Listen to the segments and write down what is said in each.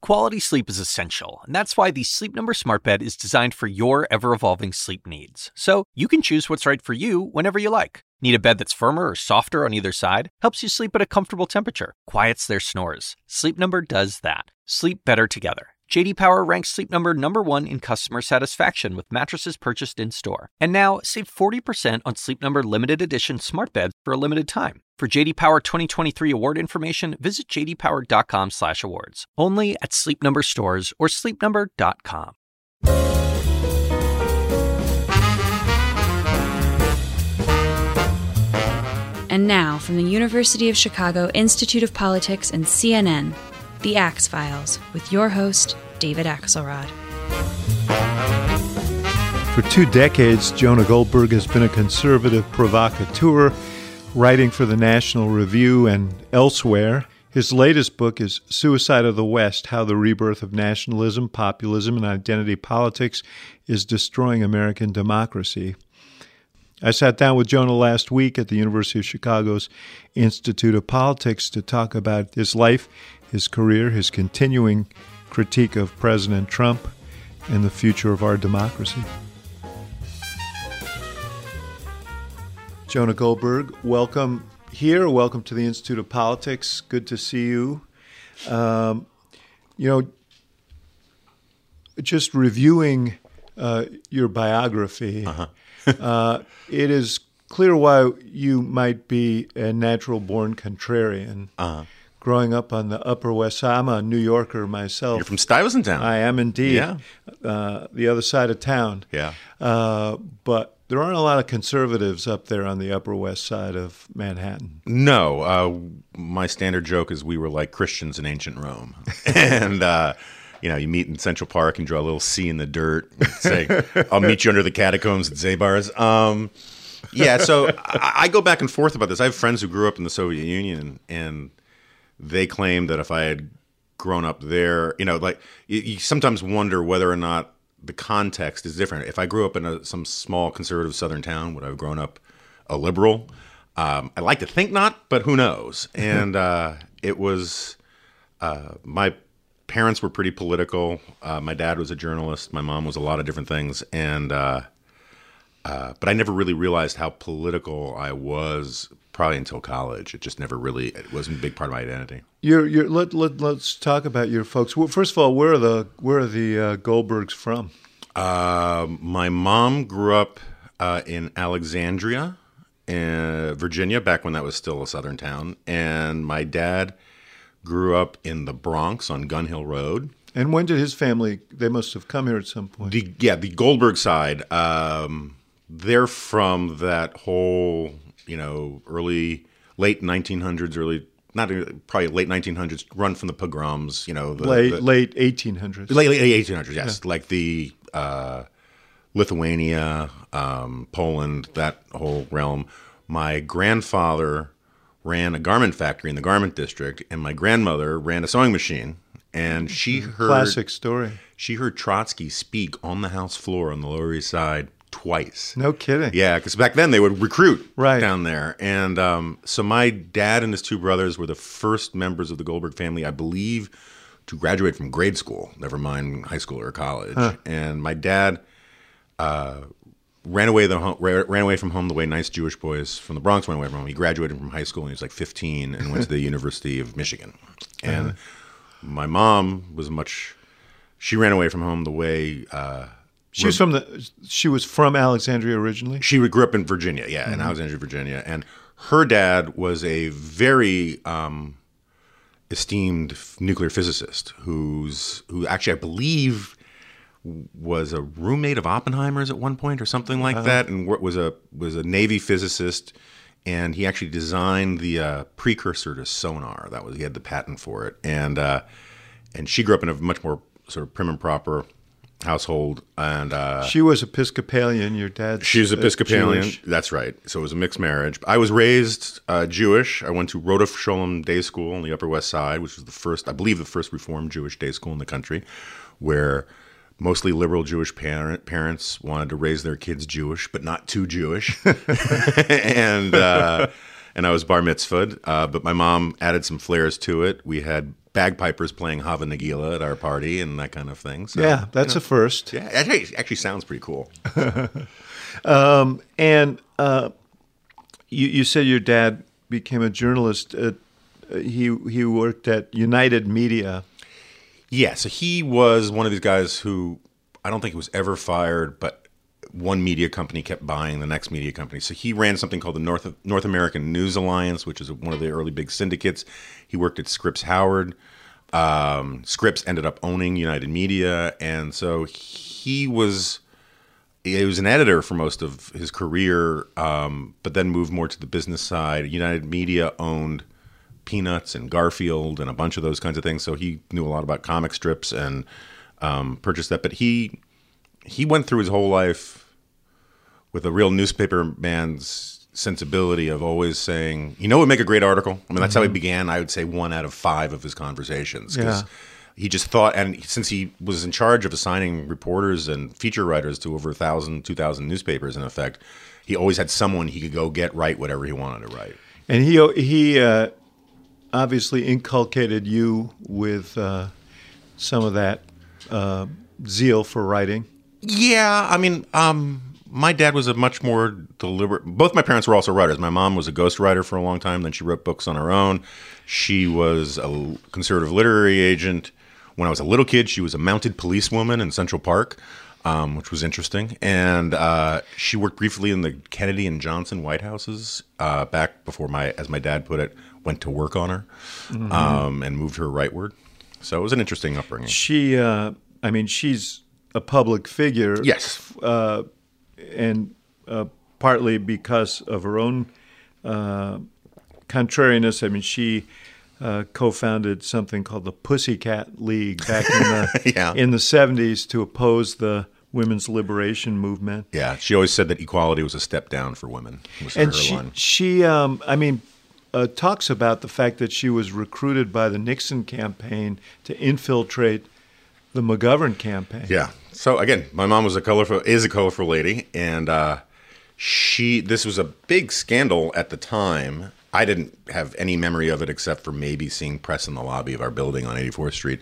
Quality sleep is essential, and that's why the Sleep Number Smart Bed is designed for your ever-evolving sleep needs. So you can choose what's right for you whenever you like. Need a bed that's firmer or softer on either side? Helps you sleep at a comfortable temperature. Quiets their snores. Sleep Number does that. Sleep better together. J.D. Power ranks Sleep Number #1 in customer satisfaction with mattresses purchased in-store. And now, save 40% on Sleep Number limited edition smart beds for a limited time. For J.D. Power 2023 award information, visit jdpower.com/awards. Only at Sleep Number stores or sleepnumber.com. And now, from the University of Chicago Institute of Politics and CNN, The Axe Files, with your host, David Axelrod. For 2 decades, Jonah Goldberg has been a conservative provocateur, writing for the National Review and elsewhere. His latest book is Suicide of the West: How the Rebirth of Nationalism, Populism, and Identity Politics is Destroying American Democracy. I sat down with Jonah last week at the University of Chicago's Institute of Politics to talk about his life, his career, his continuing critique of President Trump, and the future of our democracy. Jonah Goldberg, welcome here. Welcome to the Institute of Politics. Good to see you. Just reviewing your biography, it is clear why you might be a natural-born contrarian. Growing up on the Upper West Side, I'm a New Yorker myself. You're from Stuyvesant Town. I am indeed. Yeah. The other side of town. Yeah. But there aren't a lot of conservatives up there on the Upper West Side of Manhattan. No. My standard joke is we were like Christians in ancient Rome. And, you meet in Central Park and draw a little C in the dirt and say, I'll meet you under the catacombs at Zabar's. So I go back and forth about this. I have friends who grew up in the Soviet Union, and they claim that if I had grown up there, you sometimes wonder whether or not the context is different. If I grew up in some small conservative southern town, would I have grown up a liberal? I like to think not, but who knows? And it was my parents were pretty political. My dad was a journalist. My mom was a lot of different things, and but I never really realized how political I was. Probably until college. It just it wasn't a big part of my identity. Let's talk about your folks. Well, first of all, where are the Goldbergs from? My mom grew up in Alexandria, Virginia, back when that was still a southern town, and my dad grew up in the Bronx on Gun Hill Road. And when did his family? They must have come here at some point. The Goldberg side. They're from that whole. Late 1900s, probably late 1900s, run from the pogroms, late 1800s. Late 1800s, yes. Yeah. Like the Lithuania, Poland, that whole realm. My grandfather ran a garment factory in the garment district, and my grandmother ran a sewing machine. And she heard... Classic story. She heard Trotsky speak on the House floor on the Lower East Side twice. No kidding. Yeah, because back then they would recruit right down there. And so my dad and his 2 brothers were the first members of the Goldberg family, I believe, to graduate from grade school, never mind high school or college. Huh. And my dad ran away from home the way nice Jewish boys from the Bronx went away from home. He graduated from high school when he was like 15 and went to the University of Michigan. And my mom was she ran away from home the way... She was from Alexandria originally? She grew up in Virginia, in Alexandria, Virginia. And her dad was a very esteemed nuclear physicist who actually, I believe, was a roommate of Oppenheimer's at one point or something like that, and was a Navy physicist. And he actually designed the precursor to sonar. He had the patent for it. And she grew up in a much more sort of prim and proper household, and she was Episcopalian. Your dad? She was Episcopalian. Jewish. That's right. So it was a mixed marriage. I was raised Jewish. I went to Rodef Sholem Day School on the Upper West Side, which was the first Reformed Jewish day school in the country, where mostly liberal Jewish parents wanted to raise their kids Jewish, but not too Jewish, and I was bar mitzvahed. But my mom added some flares to it. We had bagpipers playing Hava Nagila at our party and that kind of thing. So, Yeah, that's a first. Yeah, it actually sounds pretty cool. And you said your dad became a journalist. He worked at United Media. Yeah, so he was one of these guys who I don't think he was ever fired, but one media company kept buying the next media company. So he ran something called the North American News Alliance, which is one of the early big syndicates. He worked at Scripps Howard. Scripps ended up owning United Media, and so he was an editor for most of his career, but then moved more to the business side. United Media owned Peanuts and Garfield and a bunch of those kinds of things, so he knew a lot about comic strips and purchased that. But he went through his whole life with a real newspaper man's sensibility of always saying, you know what would make a great article? I mean, that's how he began, I would say, 1 out of 5 of his conversations. Because he just thought, and since he was in charge of assigning reporters and feature writers to over 1,000, 2,000 newspapers, in effect, he always had someone he could go get write whatever he wanted to write. And he obviously inculcated you with some of that zeal for writing. Yeah, I mean, my dad was a much more deliberate. Both my parents were also writers. My mom was a ghostwriter for a long time. Then she wrote books on her own. She was a conservative literary agent. When I was a little kid, she was a mounted policewoman in Central Park, which was interesting. And she worked briefly in the Kennedy and Johnson White Houses back before as my dad put it, went to work on her and moved her rightward. So it was an interesting upbringing. She's a public figure. Yes. And partly because of her own contrariness. I mean, she co-founded something called the Pussycat League back in the 70s to oppose the women's liberation movement. Yeah, she always said that equality was a step down for women. And she talks about the fact that she was recruited by the Nixon campaign to infiltrate the McGovern campaign. Yeah. So again, my mom is a colorful lady, and this was a big scandal at the time. I didn't have any memory of it except for maybe seeing press in the lobby of our building on 84th Street.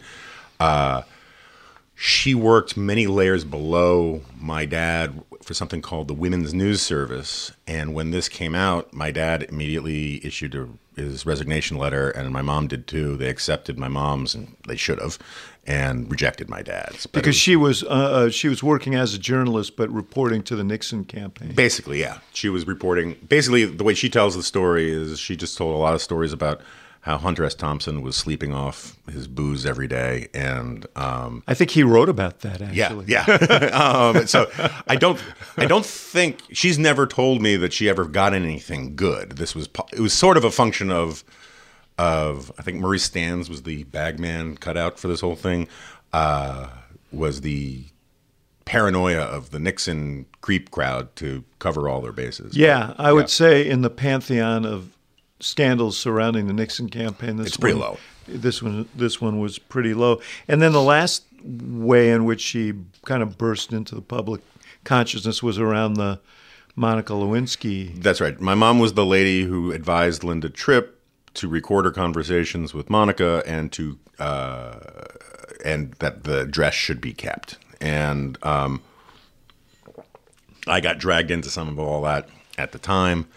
She worked many layers below my dad for something called the Women's News Service. And when this came out, my dad immediately issued his resignation letter, and my mom did too. They accepted my mom's, and they should have, and rejected my dad's. Because she was working as a journalist but reporting to the Nixon campaign. Basically, yeah. She was reporting. Basically, the way she tells the story is she just told a lot of stories about how Hunter S. Thompson was sleeping off his booze every day, and I think he wrote about that actually. Yeah. So I don't think she's never told me that she ever got anything good. It was sort of a function of I think Maurice Stans was the bagman cutout for this whole thing. Was the paranoia of the Nixon creep crowd to cover all their bases. Yeah, I would say in the pantheon of scandals surrounding the Nixon campaign, it's pretty low. This one was pretty low. And then the last way in which she kind of burst into the public consciousness was around the Monica Lewinsky. That's right. My mom was the lady who advised Linda Tripp to record her conversations with Monica and that the dress should be kept. And I got dragged into some of all that at the time.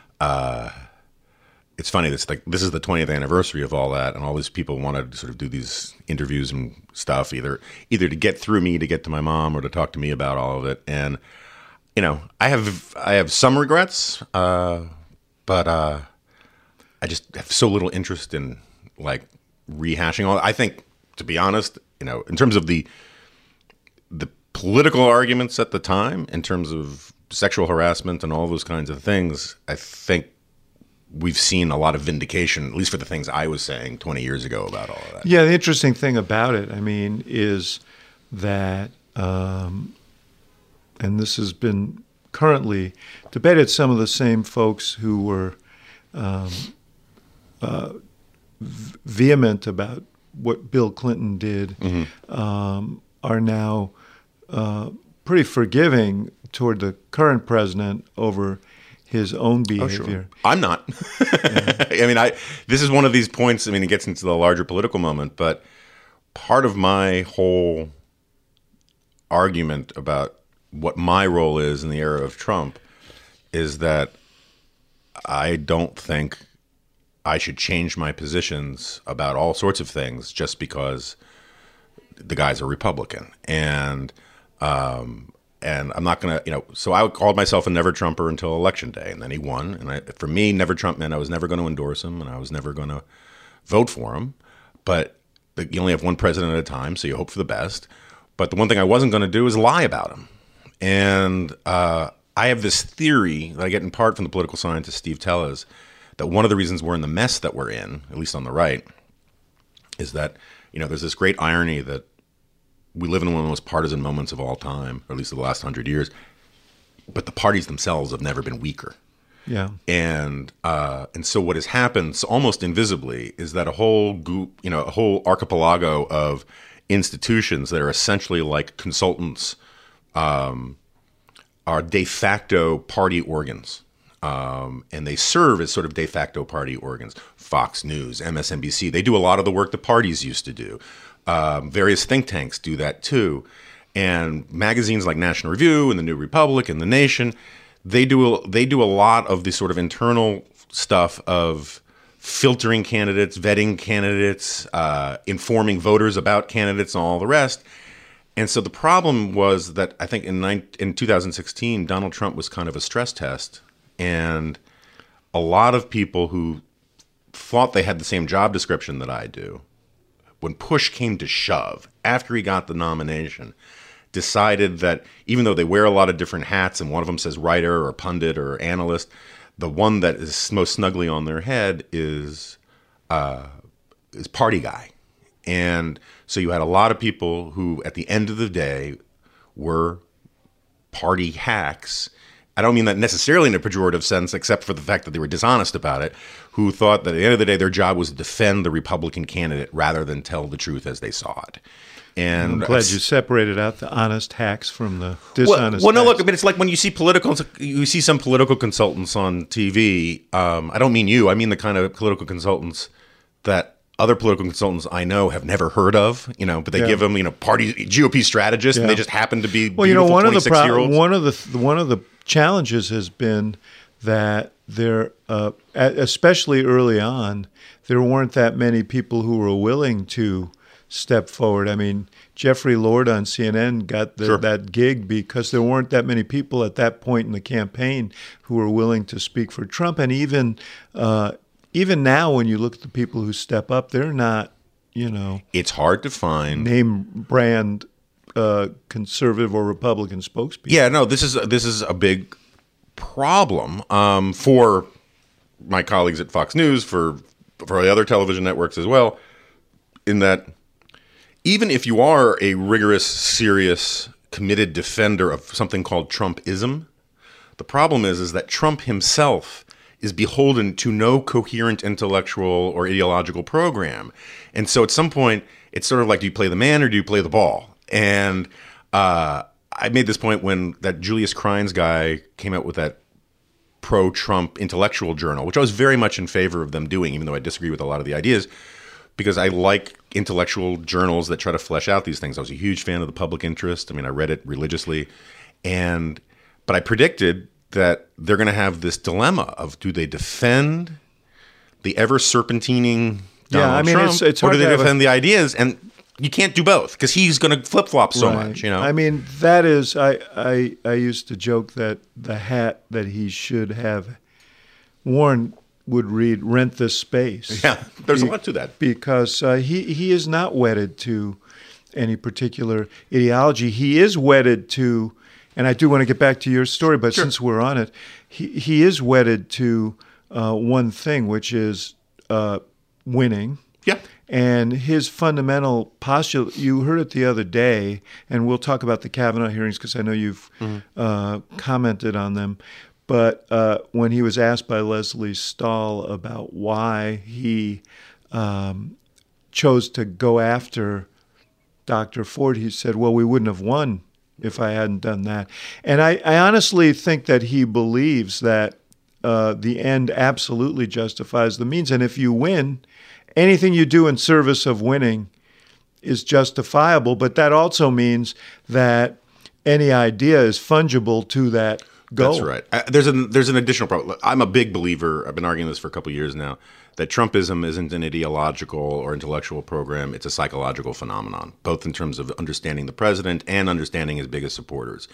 It's funny. This is the 20th anniversary of all that, and all these people wanted to sort of do these interviews and stuff, either to get through me to get to my mom or to talk to me about all of it. And I have some regrets, but I just have so little interest in rehashing all. I think, to be honest, in terms of the political arguments at the time, in terms of sexual harassment and all those kinds of things, I think we've seen a lot of vindication, at least for the things I was saying 20 years ago about all of that. Yeah, the interesting thing about it, is that, and this has been currently debated, some of the same folks who were vehement about what Bill Clinton did are now pretty forgiving toward the current president over his own behavior. Sure. I'm not. I mean, this is one of these points. I mean, it gets into the larger political moment, but part of my whole argument about what my role is in the era of Trump is that I don't think I should change my positions about all sorts of things just because the guy's a Republican. And I'm not going to, so I called myself a never Trumper until Election Day, and then he won. And for me, never Trump meant I was never going to endorse him and I was never going to vote for him. But you only have one president at a time, so you hope for the best. But the one thing I wasn't going to do is lie about him. And I have this theory that I get in part from the political scientist Steve Tellez, that one of the reasons we're in the mess that we're in, at least on the right, is that, there's this great irony that we live in one of the most partisan moments of all time, or at least of the last 100 years, but the parties themselves have never been weaker. Yeah. And so what has happened almost invisibly is that a whole group, a whole archipelago of institutions that are essentially like consultants are de facto party organs. And they serve as sort of de facto party organs. Fox News, MSNBC, they do a lot of the work the parties used to do. Various think tanks do that too. And magazines like National Review and The New Republic and The Nation, they do a lot of the sort of internal stuff of filtering candidates, vetting candidates, informing voters about candidates and all the rest. And so the problem was that I think in 2016, Donald Trump was kind of a stress test. And a lot of people who thought they had the same job description that I do, when push came to shove, after he got the nomination, decided that even though they wear a lot of different hats and one of them says writer or pundit or analyst, the one that is most snugly on their head is party guy. And so you had a lot of people who, at the end of the day, were party hacks. I don't mean that necessarily in a pejorative sense, except for the fact that they were dishonest about it, who thought that at the end of the day, their job was to defend the Republican candidate rather than tell the truth as they saw it. And I'm glad you separated out the honest hacks from the dishonest hacks. No, look, I mean, it's like when you see some political consultants on TV. I don't mean you. I mean the kind of political consultants that other political consultants I know have never heard of, but they give them, party GOP strategists, and they just happen to be beautiful 26-year-olds. One of the challenges has been that there, especially early on, there weren't that many people who were willing to step forward. I mean, Jeffrey Lord on CNN got that gig because there weren't that many people at that point in the campaign who were willing to speak for Trump. And even now, when you look at the people who step up, they're not, it's hard to find name brand conservative or Republican spokespeople. Yeah, no, this is a big problem for my colleagues at Fox News, for the other television networks as well, in that even if you are a rigorous, serious, committed defender of something called Trumpism, the problem is that Trump himself is beholden to no coherent intellectual or ideological program. And so at some point, it's sort of like, do you play the man or do you play the ball? And I made this point when that Julius Kreins guy came out with that pro-Trump intellectual journal, which I was very much in favor of them doing, even though I disagree with a lot of the ideas, because I like intellectual journals that try to flesh out these things. I was a huge fan of the Public Interest. I mean, I read it religiously. But I predicted that they're going to have this dilemma of, do they defend the ever serpentining Donald Trump, it's or hard do they to defend the ideas? And you can't do both because he's going to flip-flop so much, I mean, that is, I used to joke that the hat that he should have worn would read "Rent This Space." Yeah, there's a lot to that. Because he is not wedded to any particular ideology. He is wedded to, and I do want to get back to your story, but since we're on it, he is wedded to one thing, which is winning. Yeah. And his fundamental postulate, you heard it the other day, and we'll talk about the Kavanaugh hearings because I know you've commented on them. But when he was asked by Leslie Stahl about why he chose to go after Dr. Ford, he said, well, we wouldn't have won if I hadn't done that. And I honestly think that he believes that the end absolutely justifies the means. And if you win, anything you do in service of winning is justifiable. But that also means that any idea is fungible to that goal. That's right. There's an additional problem. I'm a big believer, I've been arguing this for a couple of years now, that Trumpism isn't an ideological or intellectual program. It's a psychological phenomenon, both in terms of understanding the president and understanding his biggest supporters.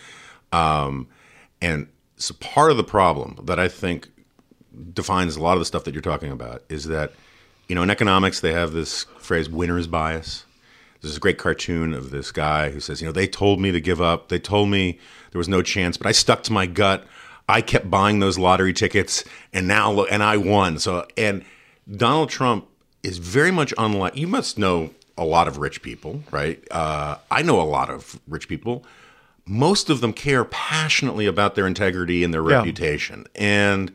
And so part of the problem that I think defines a lot of the stuff that you're talking about is that, in economics, they have this phrase, winner's bias. There's a great cartoon of this guy who says, they told me to give up. They told me there was no chance, but I stuck to my gut. I kept buying those lottery tickets, and now look, and I won. And Donald Trump is very much unlike, you must know a lot of rich people, right? I know a lot of rich people. Most of them care passionately about their integrity and their reputation. And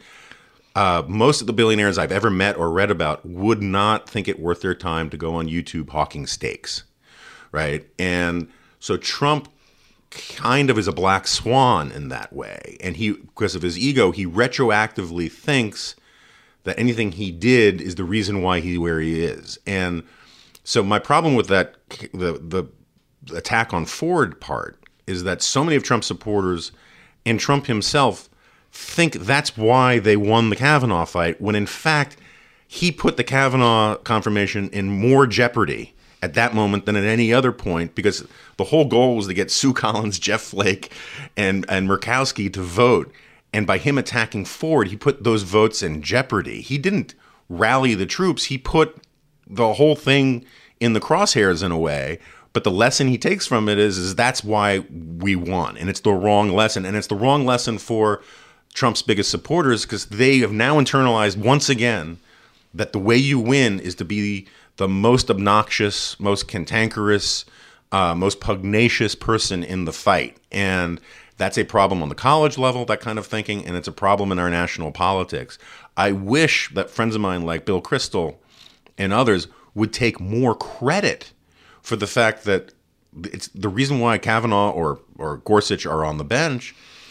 most of the billionaires I've ever met or read about would not think it worth their time to go on YouTube hawking steaks, right? And so Trump kind of is a black swan in that way. And because of his ego, he retroactively thinks that anything he did is the reason why he's where he is. And so my problem with that, the attack on Ford part, is that so many of Trump's supporters and Trump himself think that's why they won the Kavanaugh fight, when in fact he put the Kavanaugh confirmation in more jeopardy at that moment than at any other point, because the whole goal was to get Sue Collins, Jeff Flake, and Murkowski to vote. And by him attacking Ford, he put those votes in jeopardy. He didn't rally the troops. He put the whole thing in the crosshairs in a way. But the lesson he takes from it is that's why we won. And it's the wrong lesson. And it's the wrong lesson for Trump's biggest supporters, because they have now internalized once again that the way you win is to be the most obnoxious, most cantankerous, most pugnacious person in the fight. And that's a problem on the college level, that kind of thinking, and it's a problem in our national politics. I wish that friends of mine like Bill Kristol and others would take more credit for the fact that it's the reason why Kavanaugh or Gorsuch are on the bench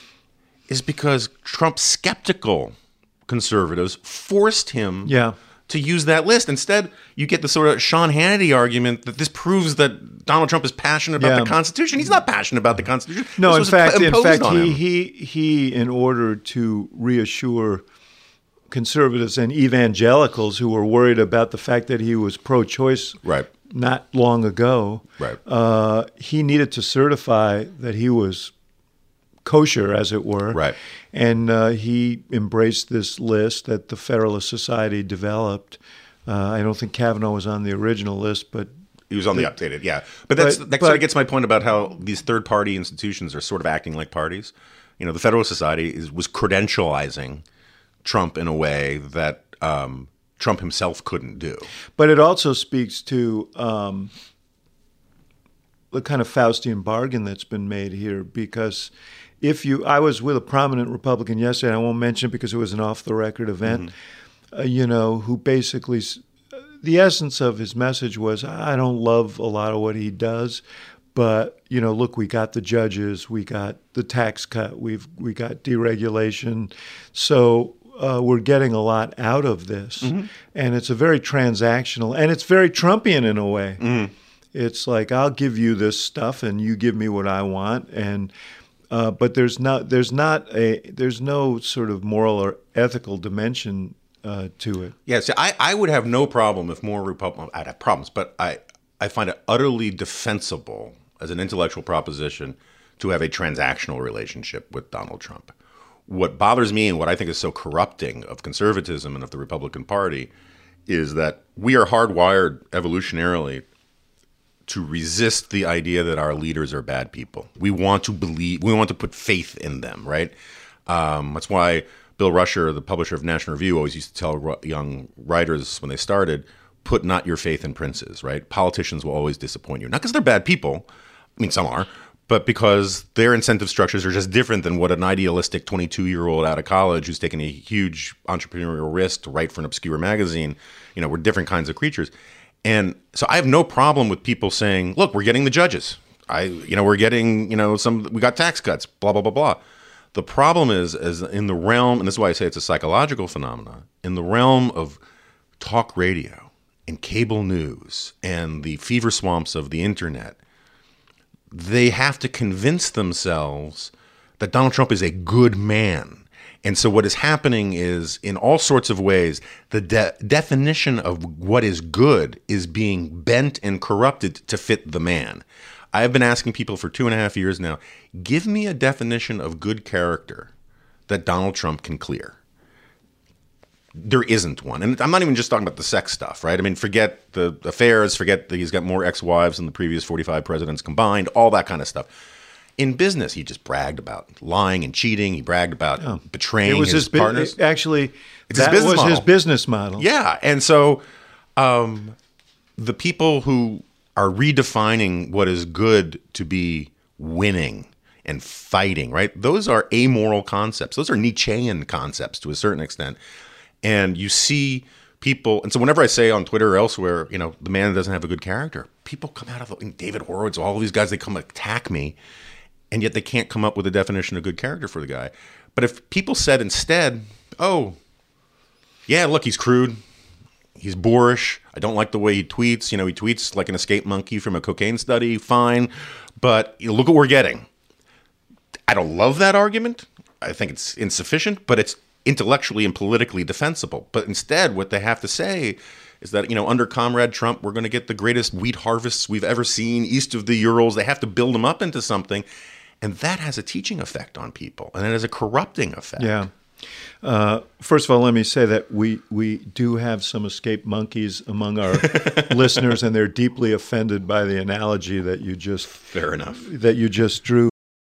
is because Trump's skeptical conservatives forced him to use that list. Instead, you get the sort of Sean Hannity argument that this proves that Donald Trump is passionate about the Constitution. He's not passionate about the Constitution. No, in fact, he in order to reassure conservatives and evangelicals who were worried about the fact that he was pro-choice not long ago, he needed to certify that he was kosher, as it were. Right. And he embraced this list that the Federalist Society developed. I don't think Kavanaugh was on the original list, but he was on the updated, But that sort of gets my point about how these third-party institutions are sort of acting like parties. The Federalist Society was credentializing Trump in a way that Trump himself couldn't do. But it also speaks to the kind of Faustian bargain that's been made here, because I was with a prominent Republican yesterday, and I won't mention it because it was an off-the-record event, who basically, the essence of his message was, I don't love a lot of what he does, but, look, we got the judges, we got the tax cut, we got deregulation, so we're getting a lot out of this. And it's a very transactional, and it's very Trumpian in a way. It's like, I'll give you this stuff and you give me what I want, and but there's no sort of moral or ethical dimension to it. Yeah, so I would have no problem if more Republicans, I'd have problems, but I find it utterly defensible as an intellectual proposition to have a transactional relationship with Donald Trump. What bothers me and what I think is so corrupting of conservatism and of the Republican Party is that we are hardwired evolutionarily to resist the idea that our leaders are bad people. We want to put faith in them, right? That's why Bill Rusher, the publisher of National Review, always used to tell young writers when they started, put not your faith in princes, right? Politicians will always disappoint you. Not because they're bad people. I mean, some are. But because their incentive structures are just different than what an idealistic 22-year-old out of college who's taken a huge entrepreneurial risk to write for an obscure magazine, we're different kinds of creatures. And so I have no problem with people saying, look, we're getting the judges. We're getting, we got tax cuts, blah, blah, blah, blah. The problem is in the realm, and this is why I say it's a psychological phenomenon, in the realm of talk radio and cable news and the fever swamps of the internet, they have to convince themselves that Donald Trump is a good man. And so what is happening is, in all sorts of ways, the definition of what is good is being bent and corrupted to fit the man. I have been asking people for 2.5 years now, give me a definition of good character that Donald Trump can clear. There isn't one. And I'm not even just talking about the sex stuff, right? I mean, forget the affairs, forget that he's got more ex-wives than the previous 45 presidents combined, all that kind of stuff. In business, he just bragged about lying and cheating. He bragged about betraying his partners. Actually, that was his business model. Yeah. And so the people who are redefining what is good to be winning and fighting, right? Those are amoral concepts. Those are Nietzschean concepts to a certain extent. And you see people, and so whenever I say on Twitter or elsewhere, the man doesn't have a good character, people come out of David Horowitz, all of these guys, they come attack me. And yet they can't come up with a definition of good character for the guy. But if people said instead, oh, yeah, look, he's crude. He's boorish. I don't like the way he tweets. He tweets like an escaped monkey from a cocaine study. Fine. But look what we're getting. I don't love that argument. I think it's insufficient, but it's intellectually and politically defensible. But instead, what they have to say is that, under Comrade Trump, we're going to get the greatest wheat harvests we've ever seen east of the Urals. They have to build them up into something. And that has a teaching effect on people, and it has a corrupting effect. Yeah. First of all, let me say that we do have some escaped monkeys among our listeners, and they're deeply offended by the analogy that you just drew.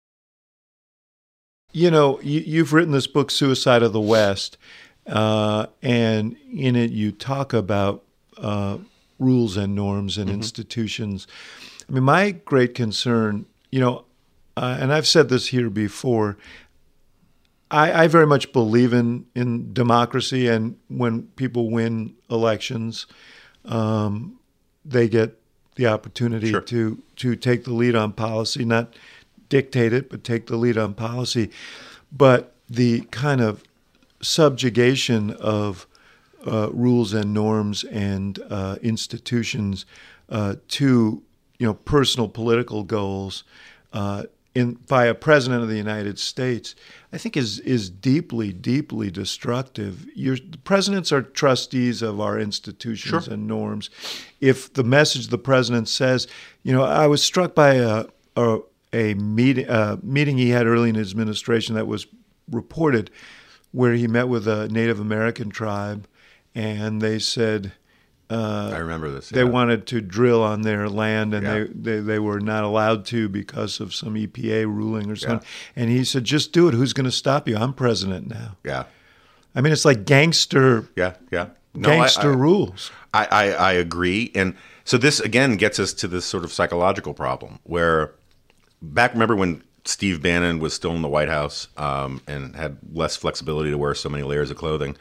You've written this book, Suicide of the West, and in it you talk about rules and norms and institutions. I mean, my great concern, and I've said this here before, I very much believe in democracy, and when people win elections, they get the opportunity to take the lead on policy, not dictate it, but take the lead on policy. But the kind of subjugation of rules and norms and institutions to personal political goals by a president of the United States, I think is deeply, deeply destructive. The presidents are trustees of our institutions and norms. If the message the president says, I was struck by a meeting he had early in his administration that was reported, where he met with a Native American tribe, and they said, I remember this. They wanted to drill on their land, and they were not allowed to because of some EPA ruling or something. Yeah. And he said, "Just do it. Who's going to stop you? I'm president now." Yeah. I mean, it's like gangster. Gangster rules. I agree, and so this again gets us to this sort of psychological problem where remember when Steve Bannon was still in the White House and had less flexibility to wear so many layers of clothing.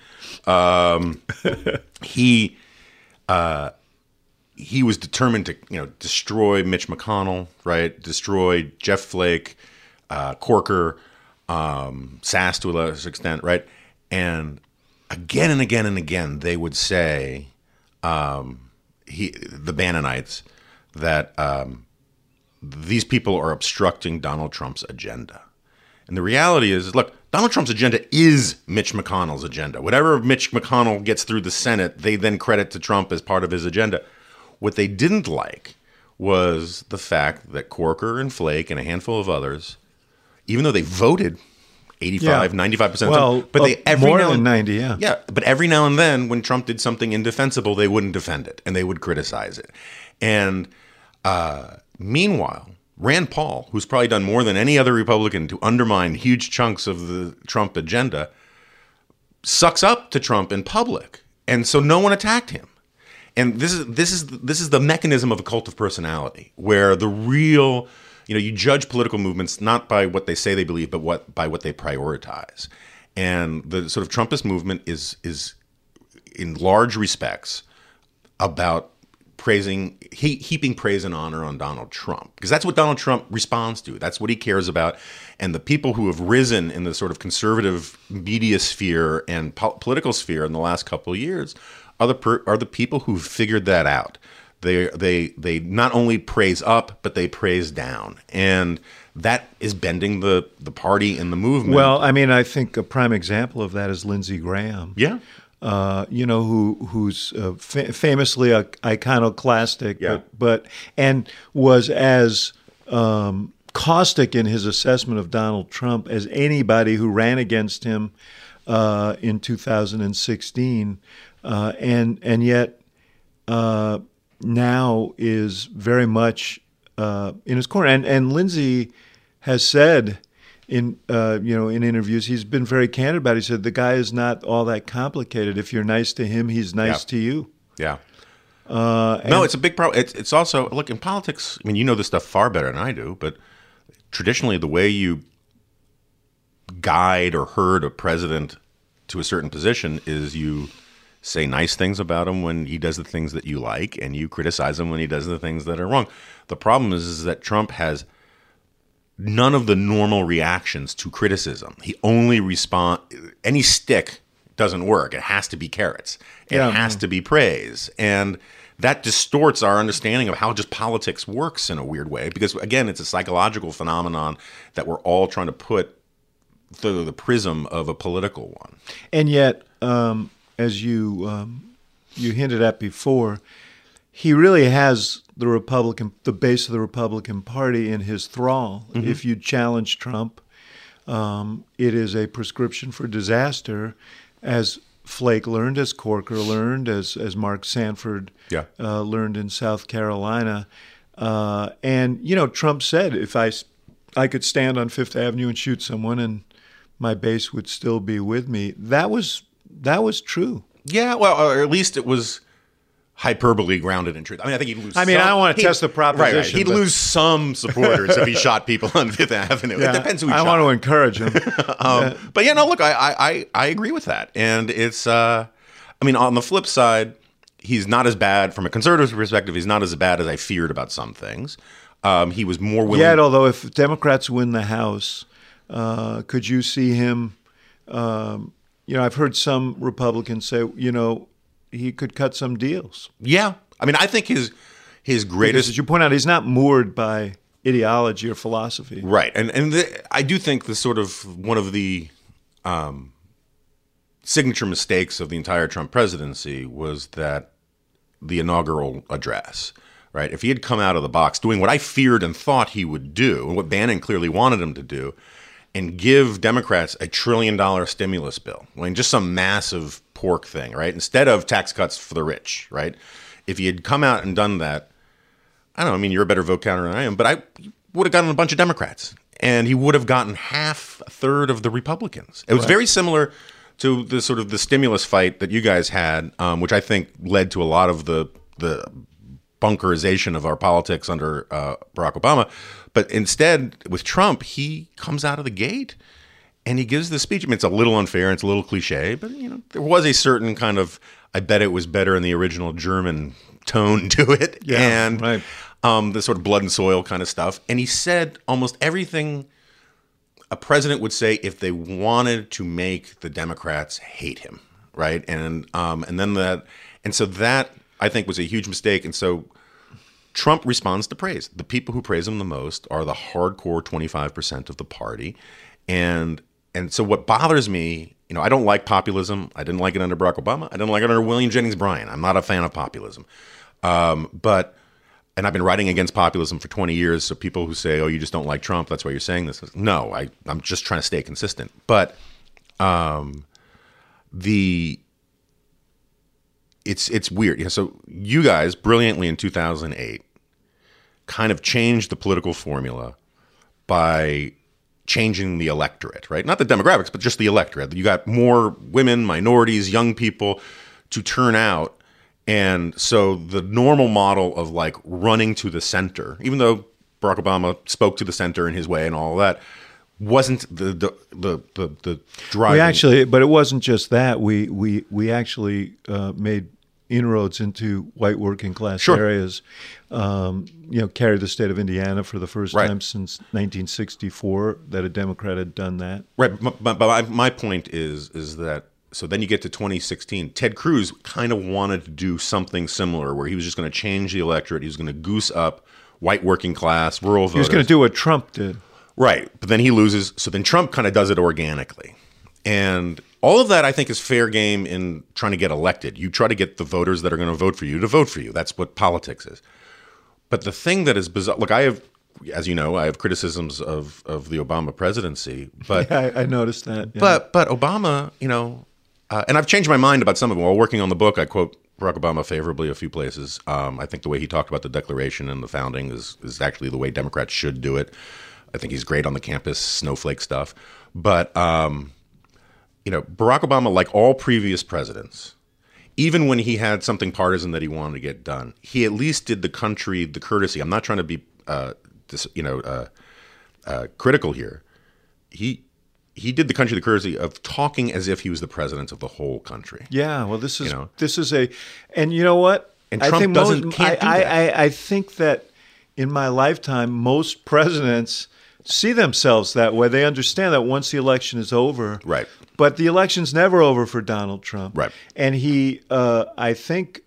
He was determined to, destroy Mitch McConnell, right? Destroy Jeff Flake, Corker, Sass to a lesser extent, right? And again and again and again, they would say, the Bannonites, that these people are obstructing Donald Trump's agenda. And the reality is, look, Donald Trump's agenda is Mitch McConnell's agenda. Whatever Mitch McConnell gets through the Senate, they then credit to Trump as part of his agenda. What they didn't like was the fact that Corker and Flake and a handful of others, even though they voted 85, 95% of the time, but they every more now than and 90, yeah. Yeah, but every now and then when Trump did something indefensible, they wouldn't defend it and they would criticize it. And meanwhile, Rand Paul, who's probably done more than any other Republican to undermine huge chunks of the Trump agenda, sucks up to Trump in public. And so no one attacked him. And this is the mechanism of a cult of personality, where the real, you judge political movements not by what they say they believe, but by what they prioritize. And the sort of Trumpist movement is in large respects about heaping praise and honor on Donald Trump, because that's what Donald Trump responds to. That's what he cares about. And the people who have risen in the sort of conservative media sphere and political sphere in the last couple of years are the people who've figured that out. They not only praise up, but they praise down. And that is bending the party and the movement. Well, I mean, I think a prime example of that is Lindsey Graham. Yeah. Who's famously iconoclastic, Yeah. but was as caustic in his assessment of Donald Trump as anybody who ran against him in 2016, and yet now is very much in his corner. And Lindsey has said in interviews, he's been very candid about it. He said the guy is not all that complicated. If you're nice to him, he's nice to you. Yeah. No, it's a big problem. It's also, look, in politics, I mean, you know this stuff far better than I do, but traditionally the way you guide or herd a president to a certain position is you say nice things about him when he does the things that you like, and you criticize him when he does the things that are wrong. The problem is that Trump has none of the normal reactions to criticism. He only any stick doesn't work. It has to be carrots. It has to be praise. And that distorts our understanding of how just politics works in a weird way, because again, it's a psychological phenomenon that we're all trying to put through the prism of a political one. And yet, as you hinted at before, he really has the base of the Republican Party in his thrall. Mm-hmm. If you challenge Trump, it is a prescription for disaster, as Flake learned, as Corker learned, as Mark Sanford learned in South Carolina. And Trump said, if I could stand on Fifth Avenue and shoot someone and my base would still be with me. That was true. Yeah, well, or at least it was hyperbole grounded in truth. I mean, I think he'd lose. I don't want to test the proposition. Right. He'd lose some supporters if he shot people on Fifth Avenue. Yeah, it depends who he shot. I want to encourage him. But look, I agree with that, and it's. I mean, on the flip side, he's not as bad from a conservative perspective. He's not as bad as I feared about some things. He was more willing. Yet, although if Democrats win the House, could you see him? I've heard some Republicans say, he could cut some deals. Yeah. I mean, I think his greatest... Because, as you point out, he's not moored by ideology or philosophy. Right. And I do think the sort of one of the signature mistakes of the entire Trump presidency was that the inaugural address, right? If he had come out of the box doing what I feared and thought he would do, and what Bannon clearly wanted him to do, and give Democrats $1 trillion stimulus bill, I mean, just some massive pork thing, right? Instead of tax cuts for the rich, right? If he had come out and done that, I don't know, I mean, you're a better vote counter than I am, but I would have gotten a bunch of Democrats, and he would have gotten a third of the Republicans. It was very similar to the sort of the stimulus fight that you guys had, which I think led to a lot of the bunkerization of our politics under Barack Obama. But instead, with Trump, he comes out of the gate and he gives the speech. I mean, it's a little unfair, it's a little cliche, but there was a certain kind of, I bet it was better in the original German tone to it, and the sort of blood and soil kind of stuff. And he said almost everything a president would say if they wanted to make the Democrats hate him, right? And so that I think was a huge mistake. And so Trump responds to praise. The people who praise him the most are the hardcore 25% of the party. And so what bothers me, I don't like populism. I didn't like it under Barack Obama. I didn't like it under William Jennings Bryan. I'm not a fan of populism. And I've been writing against populism for 20 years. So people who say, oh, you just don't like Trump, that's why you're saying this. No, I'm just trying to stay consistent. But it's weird. So you guys brilliantly in 2008 kind of changed the political formula by changing the electorate, right? Not the demographics, but just the electorate. You got more women, minorities, young people to turn out. And so the normal model of like running to the center, even though Barack Obama spoke to the center in his way and all of that, wasn't the driving. But it wasn't just that. We actually made inroads into white working class Sure. areas. Carried the state of Indiana for the first Right. time since 1964 that a Democrat had done that. Right, but my point is that, so then you get to 2016. Ted Cruz kind of wanted to do something similar, where he was just going to change the electorate. He was going to goose up white working class, rural voters. He was going to do what Trump did. Right, but then he loses. So then Trump kind of does it organically. And all of that, I think, is fair game in trying to get elected. You try to get the voters that are going to vote for you to vote for you. That's what politics is. But the thing that is bizarre, look, I have, as you know, I have criticisms of the Obama presidency. But Yeah, I noticed that. Yeah. but Obama, and I've changed my mind about some of them. While working on the book, I quote Barack Obama favorably a few places. I think the way he talked about the Declaration and the founding is actually the way Democrats should do it. I think he's great on the campus snowflake stuff. But, Barack Obama, like all previous presidents, even when he had something partisan that he wanted to get done, he at least did the country the courtesy. I'm not trying to be, critical here. He did the country the courtesy of talking as if he was the president of the whole country. Yeah, well, this is a, and you know what? And Trump can't do that. I think that in my lifetime, most presidents see themselves that way. They understand that once the election is over. Right. But the election's never over for Donald Trump. Right. And he, I think,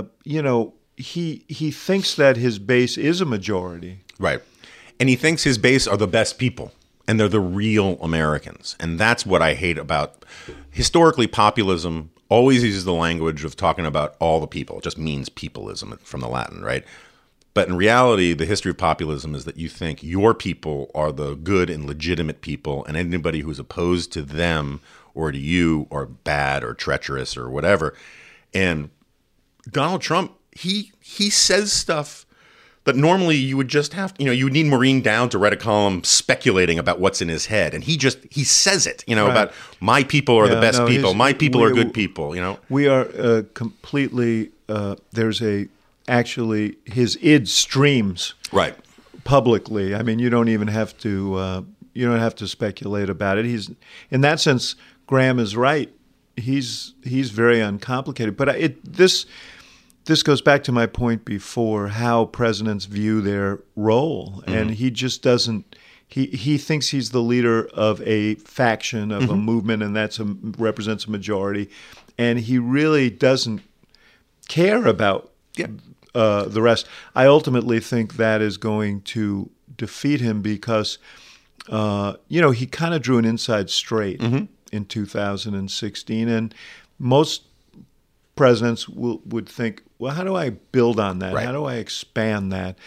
he thinks that his base is a majority. Right. And he thinks his base are the best people, and they're the real Americans. And that's what I hate about, historically, populism always uses the language of talking about all the people. It just means peopleism from the Latin, right? But in reality, the history of populism is that you think your people are the good and legitimate people, and anybody who's opposed to them or to you are bad or treacherous or whatever. And Donald Trump, he says stuff that normally you would just have, you would need Maureen Dowd to write a column speculating about what's in his head. And he says it, Right. about my people are the best people. My people are good people, We are completely, actually, his id streams Right. publicly. I mean, you don't even have to speculate about it. He's, in that sense, Graham is right. He's very uncomplicated. But this goes back to my point before, how presidents view their role, and he just doesn't. He thinks he's the leader of a faction, of a movement, and represents a majority, and he really doesn't care about the rest. I ultimately think that is going to defeat him because, he kind of drew an inside straight in 2016, and most presidents would think, well, how do I build on that? Right. How do I expand that?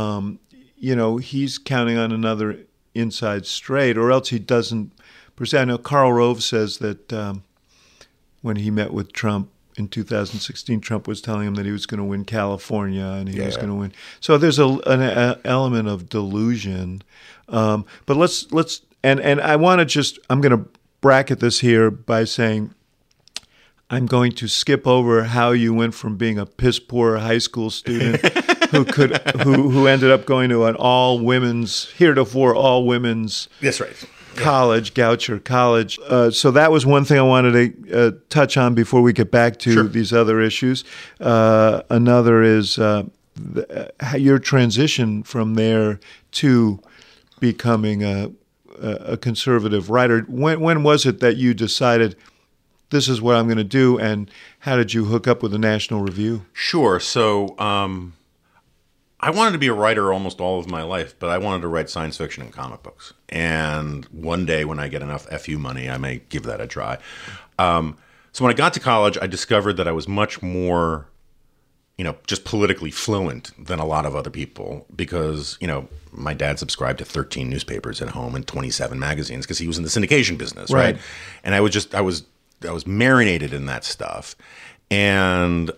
He's counting on another inside straight, or else he doesn't. I know Karl Rove says that when he met with Trump in 2016, Trump was telling him that he was going to win California and he was going to win. So there's an element of delusion. But let's and I want to I'm going to bracket this here by saying, I'm going to skip over how you went from being a piss poor high school student who ended up going to an heretofore all women's That's right. college, Goucher College. So that was one thing I wanted to touch on before we get back to these other issues. Another is your transition from there to becoming a conservative writer. When was it that you decided, this is what I'm going to do, and how did you hook up with the National Review? Sure. So I wanted to be a writer almost all of my life, but I wanted to write science fiction and comic books. And one day when I get enough FU money, I may give that a try. So when I got to college, I discovered that I was much more, just politically fluent than a lot of other people because, my dad subscribed to 13 newspapers at home and 27 magazines because he was in the syndication business, right? And I was marinated in that stuff, and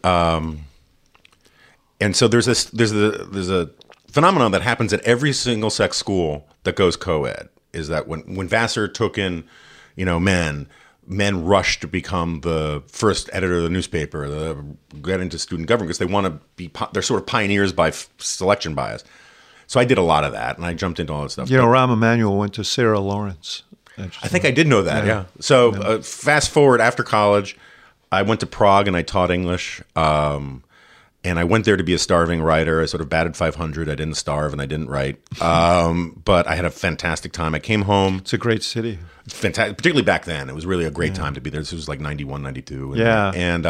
so there's a phenomenon that happens at every single sex school that goes co-ed, is that when Vassar took in, men rush to become the first editor of the newspaper, get into student government because they want to be, they're sort of pioneers by selection bias. So I did a lot of that, and I jumped into all that stuff. Rahm Emanuel went to Sarah Lawrence. I think I did know that, yeah. So fast forward after college, I went to Prague and I taught English. And I went there to be a starving writer. I sort of batted 500. I didn't starve and I didn't write. But I had a fantastic time. I came home. It's a great city. Fantastic, particularly back then. It was really a great time to be there. This was like 91, 92. And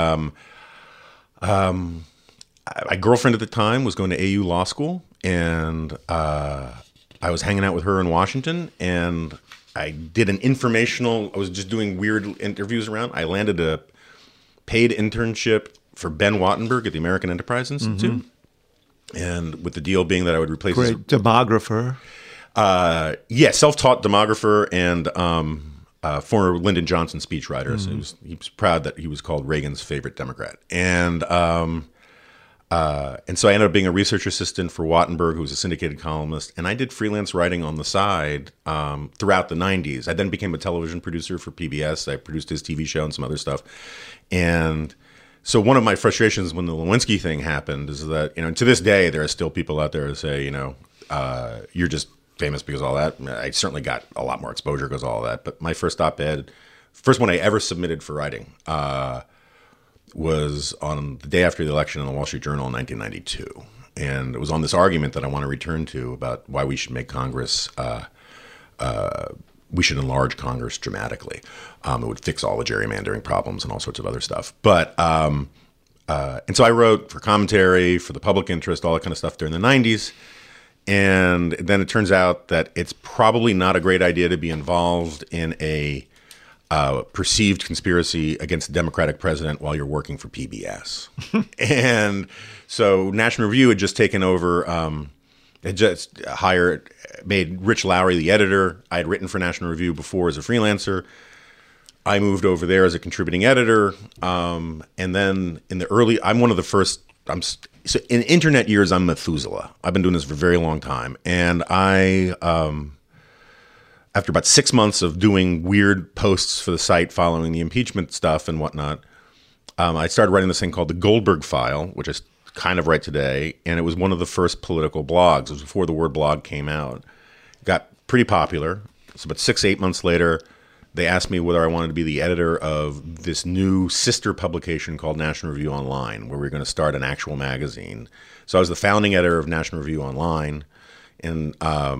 my girlfriend at the time was going to AU Law School. And I was hanging out with her in Washington. And I did an I was just doing weird interviews around. I landed a paid internship for Ben Wattenberg at the American Enterprise Institute. And with the deal being that I would replace Great demographer. Self-taught demographer and former Lyndon Johnson speechwriter. So he was proud that he was called Reagan's favorite Democrat. And so I ended up being a research assistant for Wattenberg, who was a syndicated columnist. And I did freelance writing on the side throughout the 90s. I then became a television producer for PBS. I produced his TV show and some other stuff. And so one of my frustrations when the Lewinsky thing happened is that, to this day, there are still people out there who say, you're just famous because of all that. I certainly got a lot more exposure because of all that. But my first op-ed, first one I ever submitted for writing, was on the day after the election in the Wall Street Journal in 1992. And it was on this argument that I want to return to about why we should make Congress we should enlarge Congress dramatically. It would fix all the gerrymandering problems and all sorts of other stuff. But and so I wrote for commentary, for the public interest, all that kind of stuff during the 90s. And then it turns out that it's probably not a great idea to be involved in a perceived conspiracy against the Democratic president while you're working for PBS. And so National Review had just taken over, had just made Rich Lowry the editor. I had written for National Review before as a freelancer. I moved over there as a contributing editor. And then in the early, I'm one of the first, so in internet years, I'm Methuselah. I've been doing this for a very long time. And I, after about 6 months of doing weird posts for the site following the impeachment stuff and whatnot, I started writing this thing called the Goldberg File, which I kind of write today. And it was one of the first political blogs. It was before the word blog came out. It got pretty popular. So about 8 months later, they asked me whether I wanted to be the editor of this new sister publication called National Review Online, where we were going to start an actual magazine. So I was the founding editor of National Review Online, and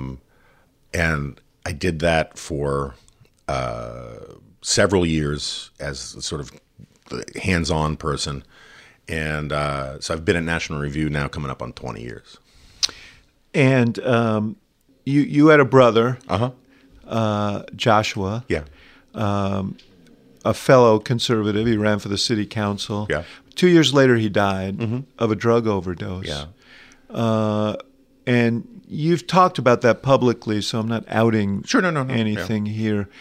I did that for several years as a sort of hands-on person. And so I've been at National Review now coming up on 20 years. And you had a brother, Joshua. Yeah. A fellow conservative. He ran for the city council. Yeah. 2 years later, he died of a drug overdose. Yeah. And you've talked about that publicly, so I'm not outing anything here.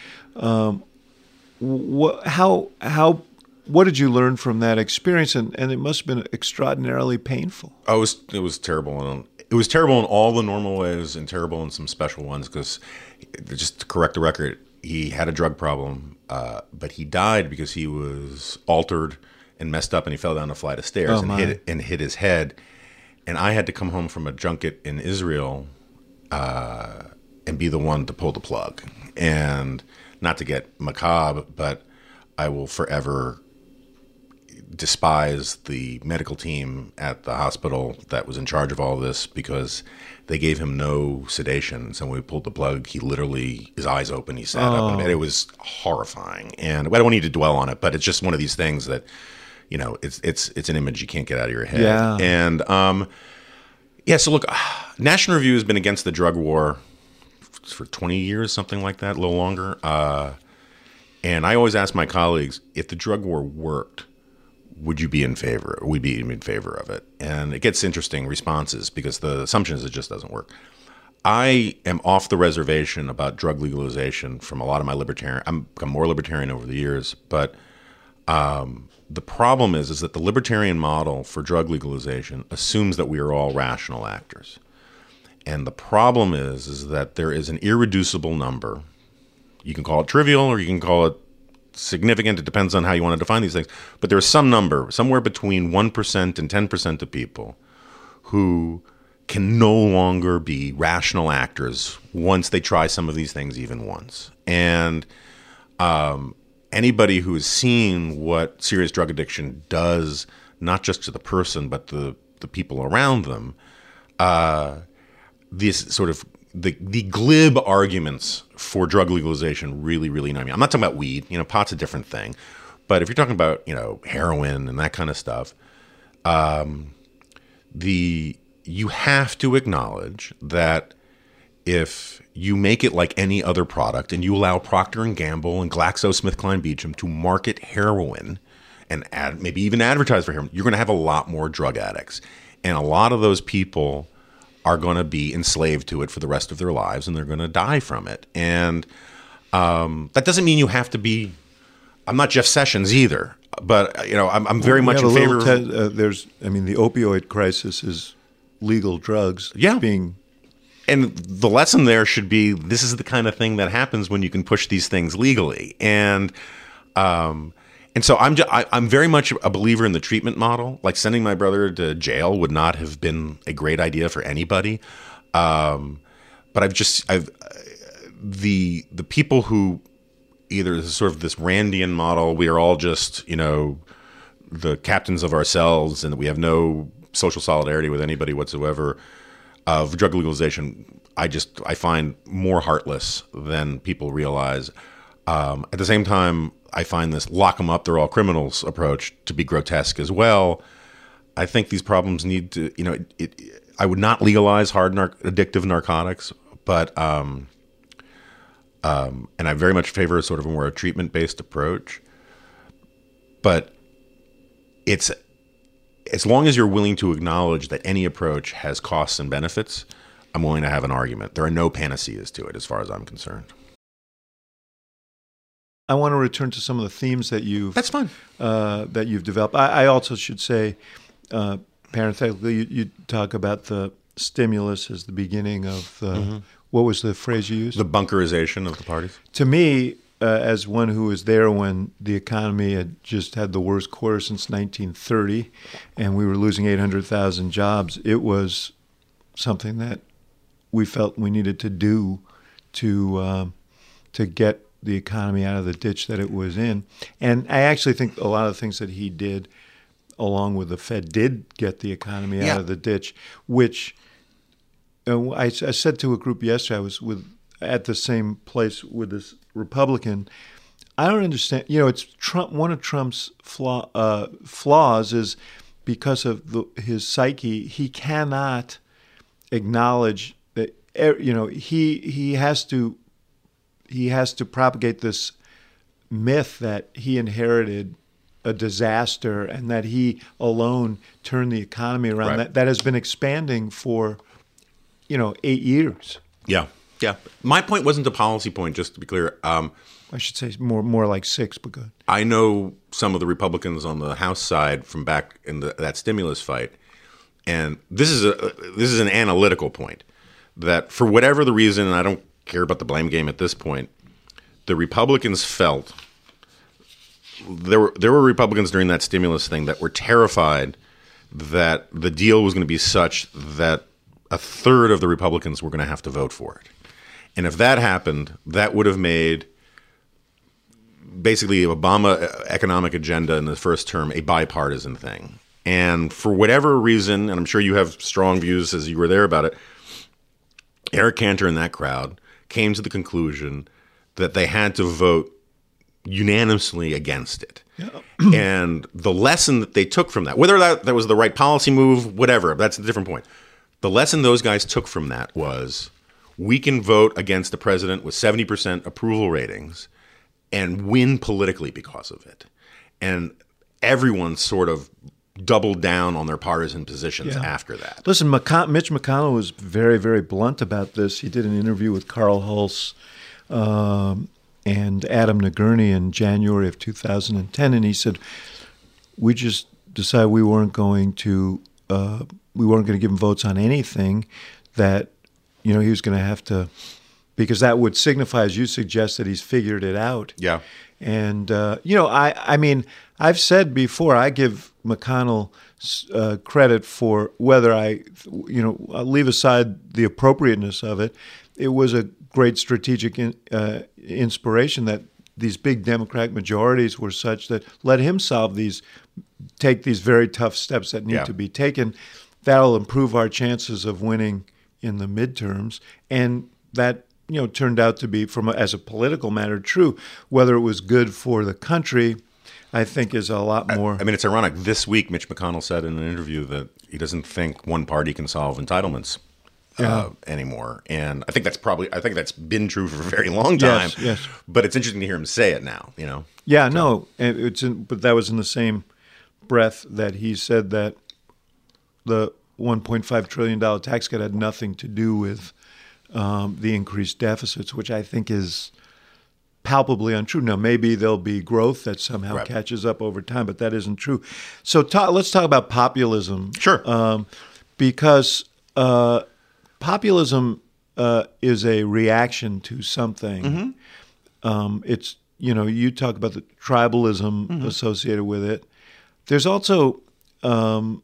What did you learn from that experience? And it must have been extraordinarily painful. Oh, it was terrible. It was terrible in all the normal ways and terrible in some special ones because, just to correct the record, he had a drug problem, but he died because he was altered and messed up, and he fell down a flight of stairs and hit his head. And I had to come home from a junket in Israel and be the one to pull the plug. And not to get macabre, but I will forever despise the medical team at the hospital that was in charge of all of this because they gave him no sedation. So when we pulled the plug, he literally, his eyes open, he sat up, and it was horrifying. And I don't need to dwell on it, but it's just one of these things that, it's an image you can't get out of your head. Yeah. And so look, National Review has been against the drug war for 20 years, something like that, a little longer. And I always ask my colleagues, if the drug war worked, would you be in favor? Would be in favor of it? And it gets interesting responses because the assumption is it just doesn't work. I am off the reservation about drug legalization from a lot of my libertarian. I've become more libertarian over the years, but the problem is that the libertarian model for drug legalization assumes that we are all rational actors. And the problem is that there is an irreducible number. You can call it trivial or you can call it significant. It depends on how you want to define these things. But there's some number, somewhere between 1% and 10% of people who can no longer be rational actors once they try some of these things even once. And anybody who has seen what serious drug addiction does, not just to the person, but the people around them, this sort of the glib arguments for drug legalization really, really annoy me. I'm not talking about weed. Pot's a different thing. But if you're talking about, heroin and that kind of stuff, you have to acknowledge that if you make it like any other product and you allow Procter & Gamble and GlaxoSmithKline Beecham to market heroin and maybe even advertise for heroin, you're going to have a lot more drug addicts. And a lot of those people are going to be enslaved to it for the rest of their lives, and they're going to die from it. And that doesn't mean you have to be – I'm not Jeff Sessions either, but I'm very much in favor of – the opioid crisis is legal drugs being – and the lesson there should be this is the kind of thing that happens when you can push these things legally. And so I'm very much a believer in the treatment model. Like sending my brother to jail would not have been a great idea for anybody. But the people who either sort of this Randian model, we are all just, the captains of ourselves and we have no social solidarity with anybody whatsoever, of drug legalization, I find more heartless than people realize. At the same time, I find this lock them up, they're all criminals approach to be grotesque as well. I think these problems need to, I would not legalize hard addictive narcotics, but and I very much favor sort of a more treatment-based approach. But it's as long as you're willing to acknowledge that any approach has costs and benefits, I'm willing to have an argument. There are no panaceas to it as far as I'm concerned. I want to return to some of the themes that you've That's fine. That you've developed. I also should say, parenthetically, you talk about the stimulus as the beginning of the, what was the phrase you used? The bunkerization of the parties. To me, as one who was there when the economy had just had the worst quarter since 1930, and we were losing 800,000 jobs, it was something that we felt we needed to do to get the economy out of the ditch that it was in. And I actually think a lot of the things that he did, along with the Fed, did get the economy out of the ditch, which I said to a group yesterday, I was at the same place with this Republican. I don't understand. It's Trump. One of Trump's flaws is because of his psyche, he cannot acknowledge that. He has to propagate this myth that he inherited a disaster and that he alone turned the economy around. Right. That has been expanding for 8 years. Yeah. My point wasn't a policy point, just to be clear. I should say more like 6, but good. I know some of the Republicans on the House side from back in that stimulus fight, and this is an analytical point that for whatever the reason, and I don't care about the blame game at this point, the Republicans felt there were Republicans during that stimulus thing that were terrified that the deal was going to be such that a third of the Republicans were going to have to vote for it. And if that happened, that would have made basically Obama economic agenda in the first term a bipartisan thing. And for whatever reason, and I'm sure you have strong views as you were there about it, Eric Cantor and that crowd came to the conclusion that they had to vote unanimously against it. Yeah. And the lesson that they took from that, whether that was the right policy move, whatever, that's a different point. The lesson those guys took from that was we can vote against the president with 70% approval ratings and win politically because of it. And everyone sort of doubled down on their partisan positions after that. Listen, Mitch McConnell was very, very blunt about this. He did an interview with Carl Hulse and Adam Nagurney in January of 2010, and he said, we just decided we weren't going to give him votes on anything that, he was going to have to, because that would signify, as you suggest, that he's figured it out. Yeah. And, I mean, I've said before, I give McConnell credit for whether I'll leave aside the appropriateness of it. It was a great strategic inspiration that these big Democratic majorities were such that let him take these very tough steps that need to be taken. That'll improve our chances of winning in the midterms. And that, turned out to be, as a political matter, true. Whether it was good for the country, I think, is a lot more. I mean, it's ironic. This week, Mitch McConnell said in an interview that he doesn't think one party can solve entitlements anymore. And I think that's been true for a very long time. Yes. But it's interesting to hear him say it now, Yeah, no. But that was in the same breath that he said that the $1.5 trillion tax cut had nothing to do with the increased deficits, which I think is palpably untrue. Now, maybe there'll be growth that somehow catches up over time, but that isn't true. So let's talk about populism. Sure. Because populism is a reaction to something. It's, you talk about the tribalism associated with it. There's also, I'm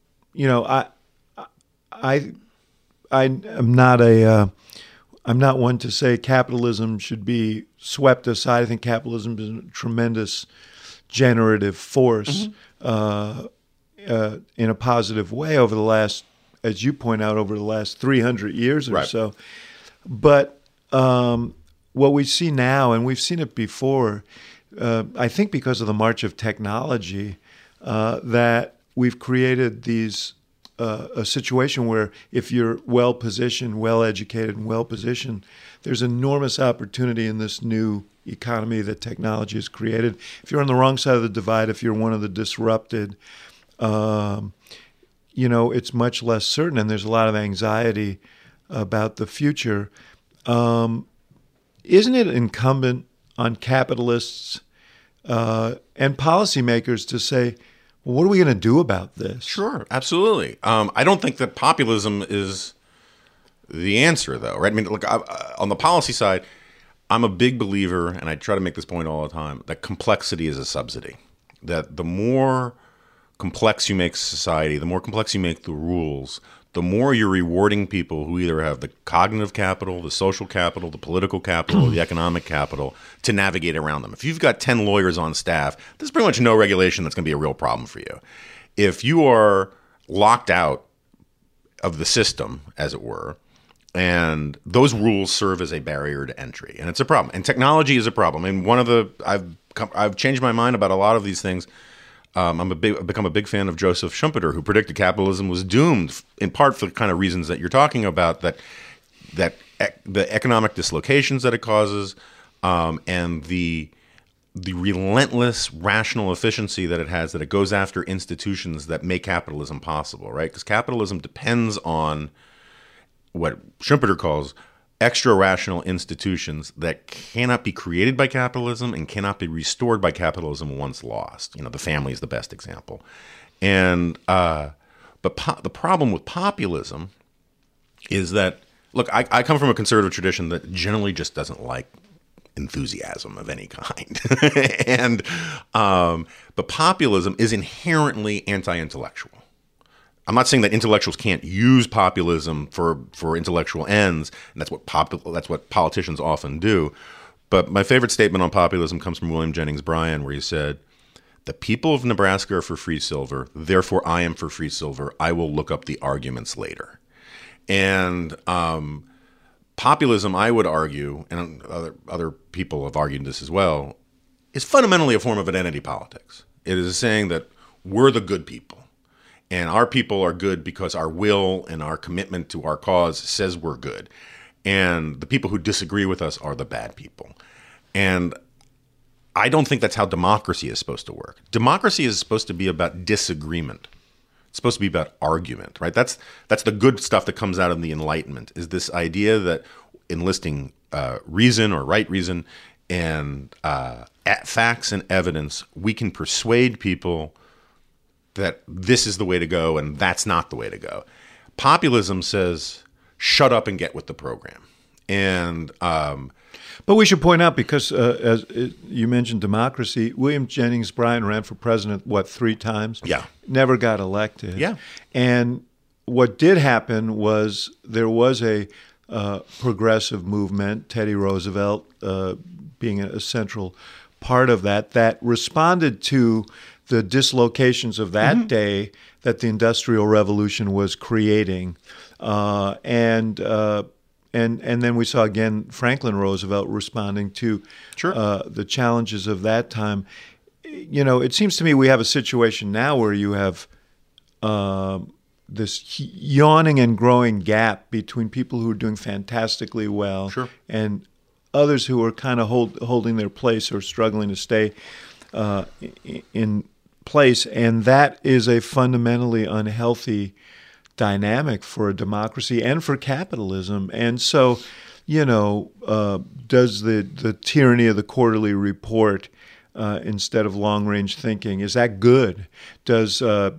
not one to say capitalism should be swept aside. I think capitalism is a tremendous generative force in a positive way over the last, as you point out, over the last 300 years or so. But what we see now, and we've seen it before, I think because of the march of technology, that we've created a situation where if you're well-positioned, well-educated, and well-positioned, there's enormous opportunity in this new economy that technology has created. If you're on the wrong side of the divide, if you're one of the disrupted, it's much less certain, and there's a lot of anxiety about the future. Isn't it incumbent on capitalists and policymakers to say, well, what are we going to do about this? Sure, absolutely. I don't think that populism is the answer, though, right? I mean, look, on the policy side, I'm a big believer, and I try to make this point all the time, that complexity is a subsidy. That the more complex you make society, the more complex you make the rules, the more you're rewarding people who either have the cognitive capital, the social capital, the political capital, the economic capital to navigate around them. If you've got 10 lawyers on staff, there's pretty much no regulation that's going to be a real problem for you. If you are locked out of the system, as it were, and those rules serve as a barrier to entry, and it's a problem. And technology is a problem. And I've changed my mind about a lot of these things. I've become a big fan of Joseph Schumpeter, who predicted capitalism was doomed, in part for the kind of reasons that you're talking about, that the economic dislocations that it causes, and the relentless rational efficiency that it has, that it goes after institutions that make capitalism possible, right? Because capitalism depends on what Schumpeter calls extra-rational institutions that cannot be created by capitalism and cannot be restored by capitalism once lost. The family is the best example. And but the problem with populism is that, look, I come from a conservative tradition that generally just doesn't like enthusiasm of any kind. But populism is inherently anti-intellectual. I'm not saying that intellectuals can't use populism for intellectual ends, and that's what politicians often do. But my favorite statement on populism comes from William Jennings Bryan, where he said, "The people of Nebraska are for free silver, therefore I am for free silver. I will look up the arguments later." And populism, I would argue, and other people have argued this as well, is fundamentally a form of identity politics. It is saying that we're the good people. And our people are good because our will and our commitment to our cause says we're good. And the people who disagree with us are the bad people. And I don't think that's how democracy is supposed to work. Democracy is supposed to be about disagreement. It's supposed to be about argument, right? That's the good stuff that comes out of the Enlightenment, is this idea that enlisting reason or right reason and facts and evidence, we can persuade people that this is the way to go and that's not the way to go. Populism says, shut up and get with the program. And but we should point out, because as you mentioned democracy, William Jennings Bryan ran for president, 3 times? Yeah. Never got elected. Yeah. And what did happen was there was a progressive movement. Teddy Roosevelt being a central part of that responded to the dislocations of that day that the Industrial Revolution was creating. And then we saw again Franklin Roosevelt responding to the challenges of that time. It seems to me we have a situation now where you have this yawning and growing gap between people who are doing fantastically well and others who are kind of holding their place or struggling to stay in place. And that is a fundamentally unhealthy dynamic for a democracy and for capitalism. And so, does the tyranny of the quarterly report instead of long-range thinking, is that good? Does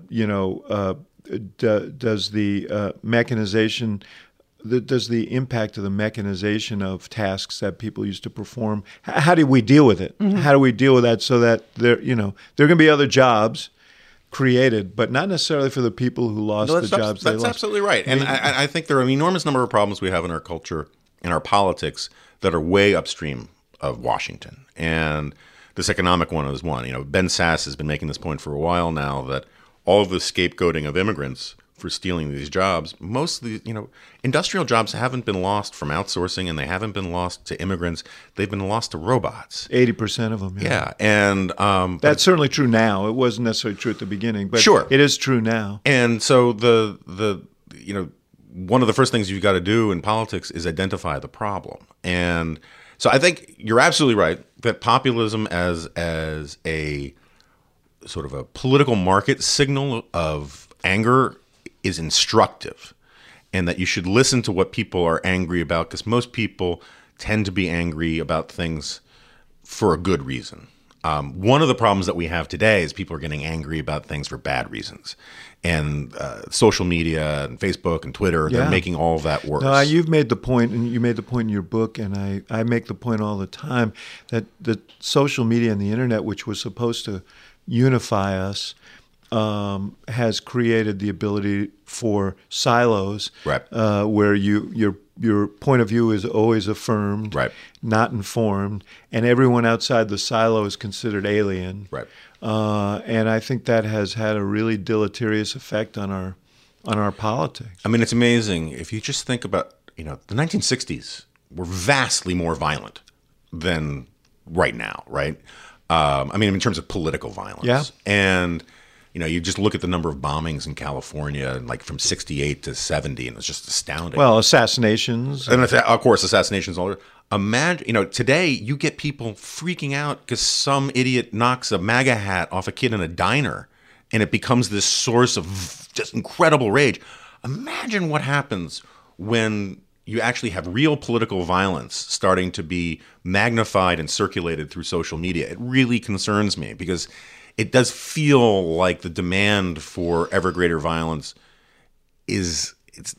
does the mechanization, does the impact of the mechanization of tasks that people used to perform, how do we deal with it? How do we deal with that so that there are going to be other jobs created, but not necessarily for the people who lost the jobs they lost? That's absolutely right. And I think there are an enormous number of problems we have in our culture, in our politics, that are way upstream of Washington. And this economic one is one. Ben Sasse has been making this point for a while now, that all of the scapegoating of immigrants for stealing these jobs, most of the, industrial jobs haven't been lost from outsourcing, and they haven't been lost to immigrants. They've been lost to robots. 80% of them. Yeah. And that's certainly true now. It wasn't necessarily true at the beginning, but it is true now. And so the one of the first things you've got to do in politics is identify the problem. And so I think you're absolutely right that populism as a sort of a political market signal of anger is instructive, and that you should listen to what people are angry about, because most people tend to be angry about things for a good reason. One of the problems that we have today is people are getting angry about things for bad reasons. And social media and Facebook and Twitter, they're making all of that worse. No, you've made the point, and you made the point in your book, and I make the point all the time, that the social media and the internet, which was supposed to unify us, has created the ability for silos, where your point of view is always affirmed, not informed, and everyone outside the silo is considered alien. And I think that has had a really deleterious effect on our politics. I mean, it's amazing if you just think about the 1960s were vastly more violent than right now, right? I mean, in terms of political violence, and you just look at the number of bombings in California, like from 68 to 70, and it's just astounding. Well, assassinations. And of course, assassinations all over. Imagine, today you get people freaking out because some idiot knocks a MAGA hat off a kid in a diner, and it becomes this source of just incredible rage. Imagine what happens when you actually have real political violence starting to be magnified and circulated through social media. It really concerns me, because it does feel like the demand for ever greater violence is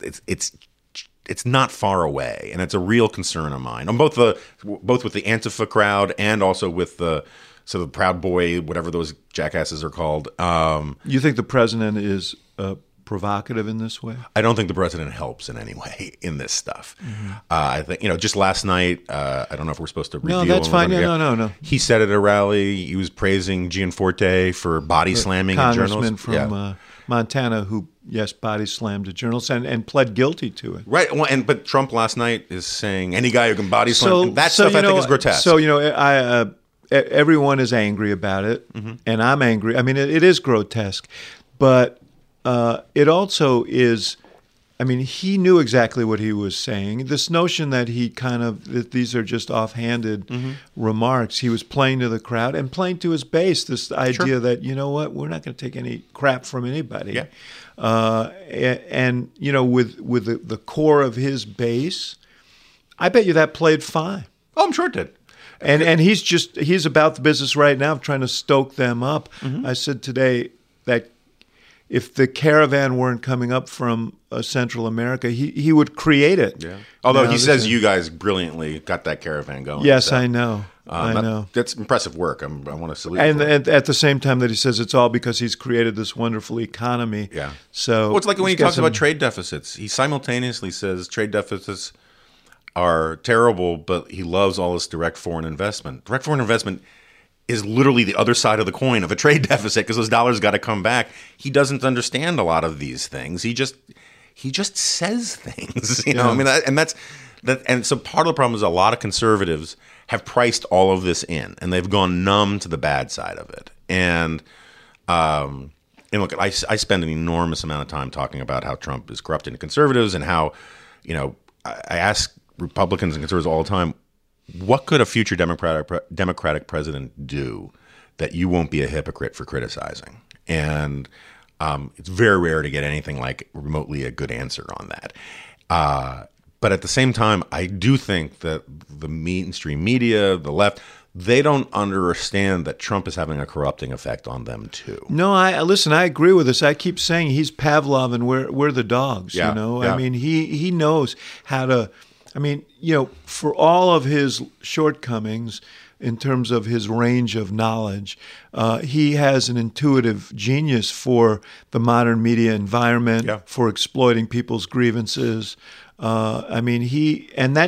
it's not far away, and it's a real concern of mine. On both with the Antifa crowd and also with the sort of Proud Boy, whatever those jackasses are called. You think the president is provocative in this way? I don't think the president helps in any way in this stuff. I think, just last night, I don't know if we're supposed to review. No, that's fine. No. He said at a rally, he was praising Gianforte for body slamming a journalist. Congressman from Montana who, body slammed a journalist and pled guilty to it. Right. Well, but Trump last night is saying any guy who can body slam, that stuff I think is grotesque. So, everyone is angry about it, and I'm angry. I mean, it is grotesque, but it also is, he knew exactly what he was saying. This notion that that these are just offhanded remarks, he was playing to the crowd and playing to his base, this idea that, we're not going to take any crap from anybody. And with the core of his base, I bet you that played fine. Oh, I'm sure it did. And he's about the business right now of trying to stoke them up. I said today that if the caravan weren't coming up from Central America, he would create it. Yeah. Although he says you guys brilliantly got that caravan going. Yes, so. I know. That's impressive work. I want to salute you. And at the same time that he says it's all because he's created this wonderful economy. Yeah. So it's like when he talks about trade deficits. He simultaneously says trade deficits are terrible, but he loves all this direct foreign investment. Direct foreign investment is literally the other side of the coin of a trade deficit because those dollars got to come back. He doesn't understand a lot of these things. He just says things, you know. I mean, and so part of the problem is a lot of conservatives have priced all of this in, and they've gone numb to the bad side of it. And look, I spend an enormous amount of time talking about how Trump is corrupting conservatives and how, you know, I ask Republicans and conservatives all the time, what could a future Democratic president do that you won't be a hypocrite for criticizing? And it's very rare to get anything like remotely a good answer on that. But at the same time, I do think that the mainstream media, the left, they don't understand that Trump is having a corrupting effect on them too. No, I agree with this. I keep saying he's Pavlov and we're the dogs. Yeah, you know, yeah. I mean, he knows how to. I mean, you know, for all of his shortcomings in terms of his range of knowledge, he has an intuitive genius for the modern media environment, for exploiting people's grievances. I mean, he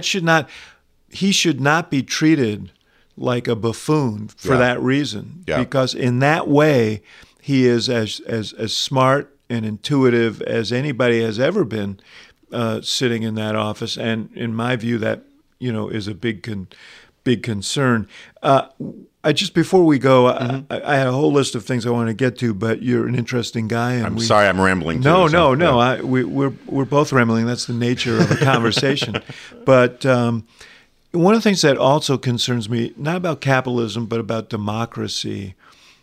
should not be treated like a buffoon for that reason, because in that way he is as smart and intuitive as anybody has ever been sitting in that office, and in my view, that, you know, is a big concern. I just before we go, I had a whole list of things I want to get to, but you're an interesting guy. And I'm sorry, I'm rambling. No. We're both rambling. That's the nature of a conversation. But one of the things that also concerns me, not about capitalism, but about democracy,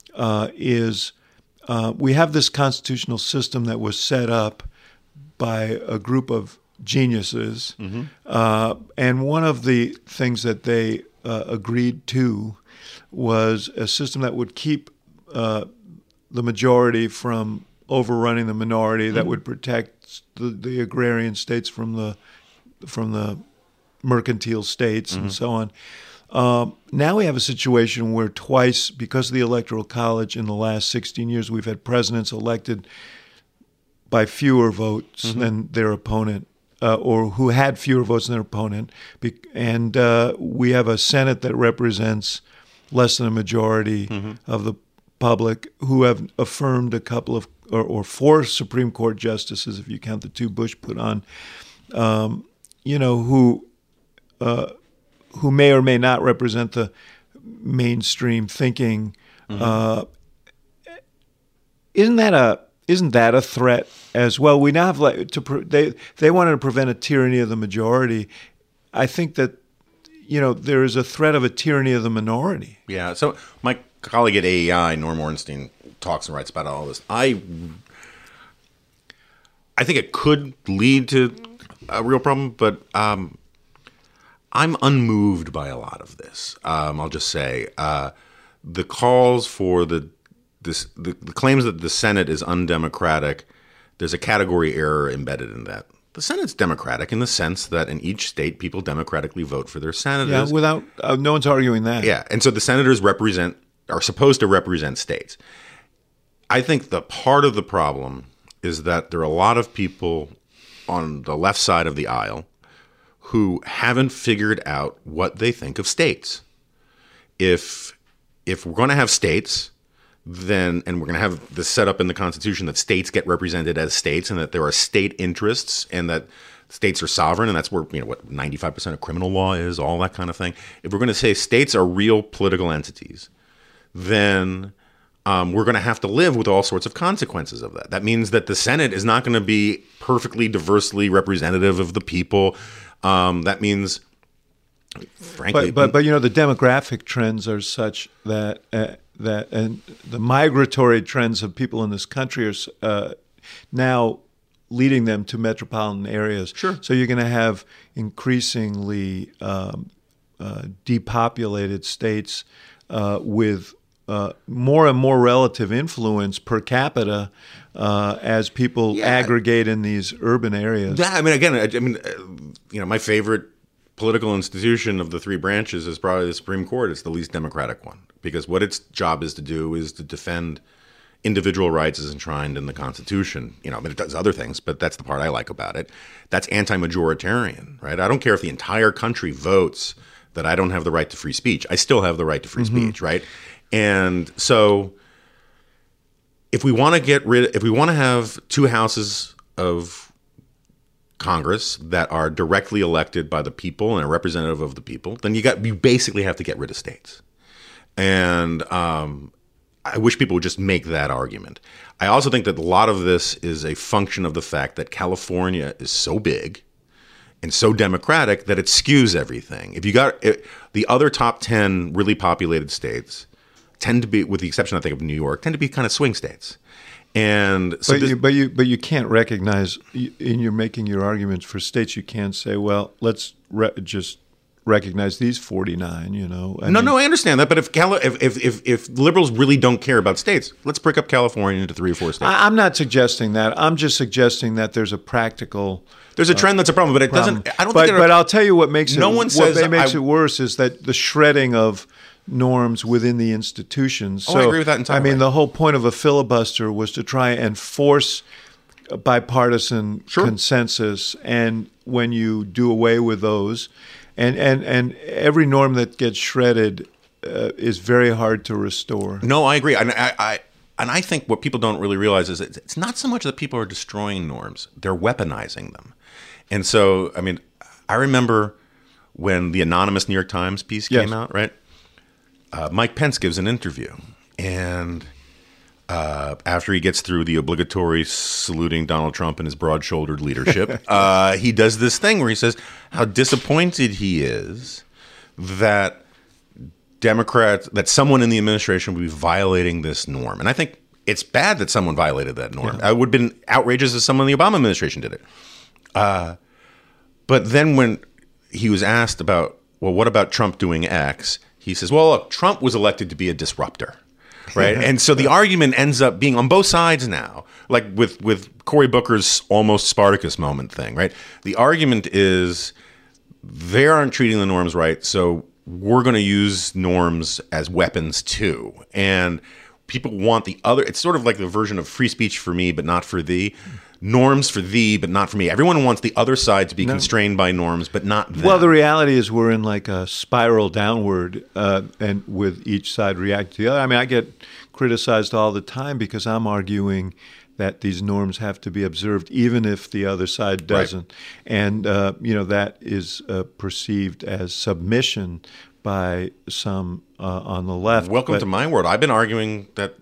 is we have this constitutional system that was set up by a group of geniuses. And one of the things that they agreed to was a system that would keep the majority from overrunning the minority, that would protect the agrarian states from the mercantile states and so on. Now we have a situation where twice, because of the Electoral College in the last 16 years, we've had presidents elected by fewer votes than their opponent, or who had fewer votes than their opponent. And we have a Senate that represents less than a majority of the public, who have affirmed a couple of, or four Supreme Court justices, if you count the two Bush put on, you know, who may or may not represent the mainstream thinking. Isn't that a threat as well? We now have they wanted to prevent a tyranny of the majority. I think that, you know, there is a threat of a tyranny of the minority. Yeah. So my colleague at AEI, Norm Ornstein, talks and writes about all this. I think it could lead to a real problem, but I'm unmoved by a lot of this. I'll just say the calls for the claims that the Senate is undemocratic. There's a category error embedded in that. The Senate's democratic in the sense that in each state, people democratically vote for their senators. Yeah, without no one's arguing that. Yeah, and so the senators are supposed to represent states. I think the part of the problem is that there are a lot of people on the left side of the aisle who haven't figured out what they think of states. If we're going to have states, then, and we're going to have this set up in the Constitution that states get represented as states and that there are state interests and that states are sovereign, and that's where, you know, what 95% of criminal law is, all that kind of thing. If we're going to say states are real political entities, then we're going to have to live with all sorts of consequences of that. That means that the Senate is not going to be perfectly diversely representative of the people. That means, frankly, but you know, the demographic trends are such that and the migratory trends of people in this country are now leading them to metropolitan areas. Sure. So you're going to have increasingly depopulated states with more and more relative influence per capita as people aggregate in these urban areas. Yeah, I mean, you know, my favorite political institution of the three branches is probably the Supreme Court. It's the least democratic one because what its job is to do is to defend individual rights is enshrined in the Constitution. I mean, it does other things, but that's the part I like about it. That's anti-majoritarian, right? I don't care if the entire country votes that I don't have the right to free speech. I still have the right to free speech, right? And so if we want to have two houses of Congress that are directly elected by the people and are representative of the people, then you basically have to get rid of states. And I wish people would just make that argument. I also think that a lot of this is a function of the fact that California is so big and so democratic that it skews everything. If you got the other top 10 really populated states tend to be, with the exception I think of New York, tend to be kind of swing states. And so but you can't recognize, in your making your arguments for states, you can't say, well, let's just recognize these 49, I understand that. But if liberals really don't care about states, let's break up California into 3 or 4 states. I'm not suggesting that. I'm just suggesting that there's a practical. There's a trend that's a problem, but it doesn't. I don't. But I'll tell you what makes it. Makes it worse is that the shredding of norms within the institutions. I agree with that entirely. I mean, the whole point of a filibuster was to try and force a bipartisan consensus, and when you do away with those. And every norm that gets shredded is very hard to restore. No, I agree. And I think what people don't really realize is it's not so much that people are destroying norms. They're weaponizing them. And so, I mean, I remember when the anonymous New York Times piece came out, right? Mike Pence gives an interview. And after he gets through the obligatory saluting Donald Trump and his broad-shouldered leadership, he does this thing where he says how disappointed he is that someone in the administration would be violating this norm. And I think it's bad that someone violated that norm. It would have been outrageous if someone in the Obama administration did it. But then when he was asked about, well, what about Trump doing X? He says, well, look, Trump was elected to be a disruptor. Right. And so the argument ends up being on both sides now, like with Cory Booker's almost Spartacus moment thing. Right. The argument is they aren't treating the norms right. So we're going to use norms as weapons, too. And people want the other. It's sort of like the version of free speech for me, but not for thee. Norms for thee, but not for me. Everyone wants the other side to be constrained by norms, but not them. Well, the reality is we're in like a spiral downward, and with each side reacting to the other. I mean, I get criticized all the time because I'm arguing that these norms have to be observed even if the other side doesn't. Right. And, that is perceived as submission by some on the left. Welcome to my world. I've been arguing that,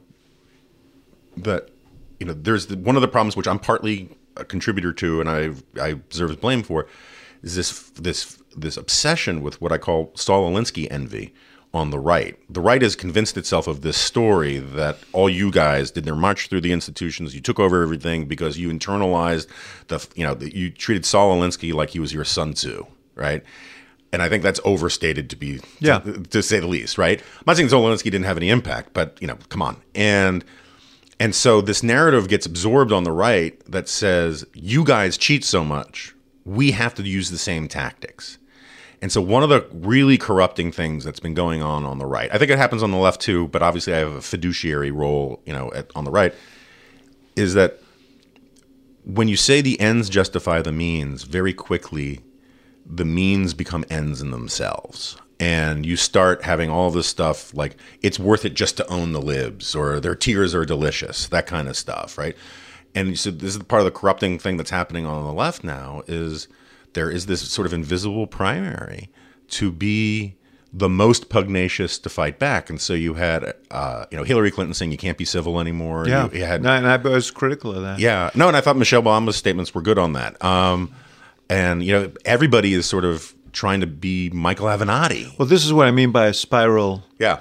there's one of the problems which I'm partly a contributor to, and I deserve blame for, is this obsession with what I call Saul Alinsky envy on the right. The right has convinced itself of this story that all you guys did their march through the institutions, you took over everything because you internalized you treated Saul Alinsky like he was your Sun Tzu, right? And I think that's overstated to say the least, right? I'm not saying Saul Alinsky didn't have any impact, but come on. And so this narrative gets absorbed on the right that says, you guys cheat so much, we have to use the same tactics. And so one of the really corrupting things that's been going on the right, I think it happens on the left too, but obviously I have a fiduciary role, on the right, is that when you say the ends justify the means, very quickly the means become ends in themselves. And you start having all this stuff like it's worth it just to own the libs, or their tears are delicious, that kind of stuff, right? And so this is part of the corrupting thing that's happening on the left now is there is this sort of invisible primary to be the most pugnacious to fight back. And so you had, Hillary Clinton saying you can't be civil anymore. Yeah, and I was critical of that. Yeah, no, and I thought Michelle Obama's statements were good on that. And everybody is sort of trying to be Michael Avenatti. Well, this is what I mean by a spiral. Yeah.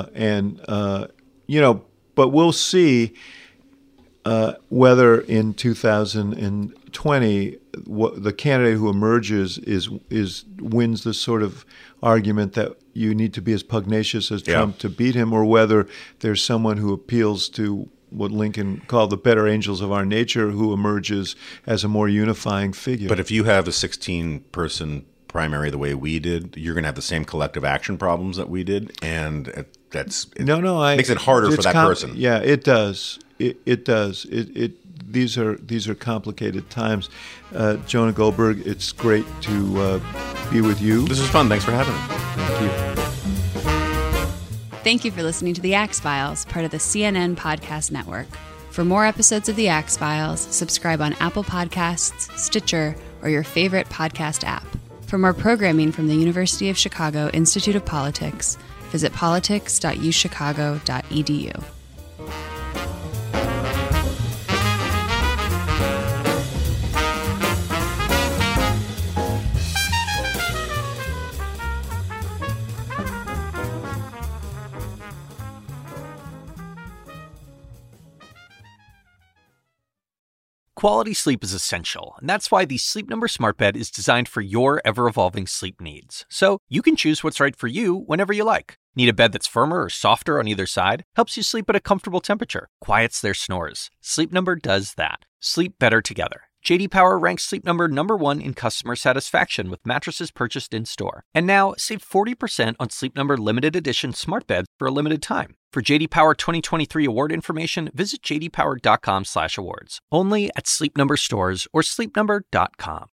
But we'll see whether in 2020 the candidate who emerges wins this sort of argument that you need to be as pugnacious as Trump to beat him, or whether there's someone who appeals to what Lincoln called the better angels of our nature who emerges as a more unifying figure. But if you have a 16-person primary the way we did, you're going to have the same collective action problems that we did, and makes it harder for that person. Yeah, it does. It does. These are complicated times. Jonah Goldberg, it's great to be with you. This was fun. Thanks for having me. Thank you. Thank you for listening to The Axe Files, part of the CNN Podcast Network. For more episodes of The Axe Files, subscribe on Apple Podcasts, Stitcher, or your favorite podcast app. For more programming from the University of Chicago Institute of Politics, visit politics.uchicago.edu. Quality sleep is essential, and that's why the Sleep Number Smart Bed is designed for your ever-evolving sleep needs. So you can choose what's right for you whenever you like. Need a bed that's firmer or softer on either side? Helps you sleep at a comfortable temperature. Quiets their snores. Sleep Number does that. Sleep better together. J.D. Power ranks Sleep Number #1 in customer satisfaction with mattresses purchased in-store. And now, save 40% on Sleep Number limited edition smart beds for a limited time. For J.D. Power 2023 award information, visit jdpower.com/awards. Only at Sleep Number stores or sleepnumber.com.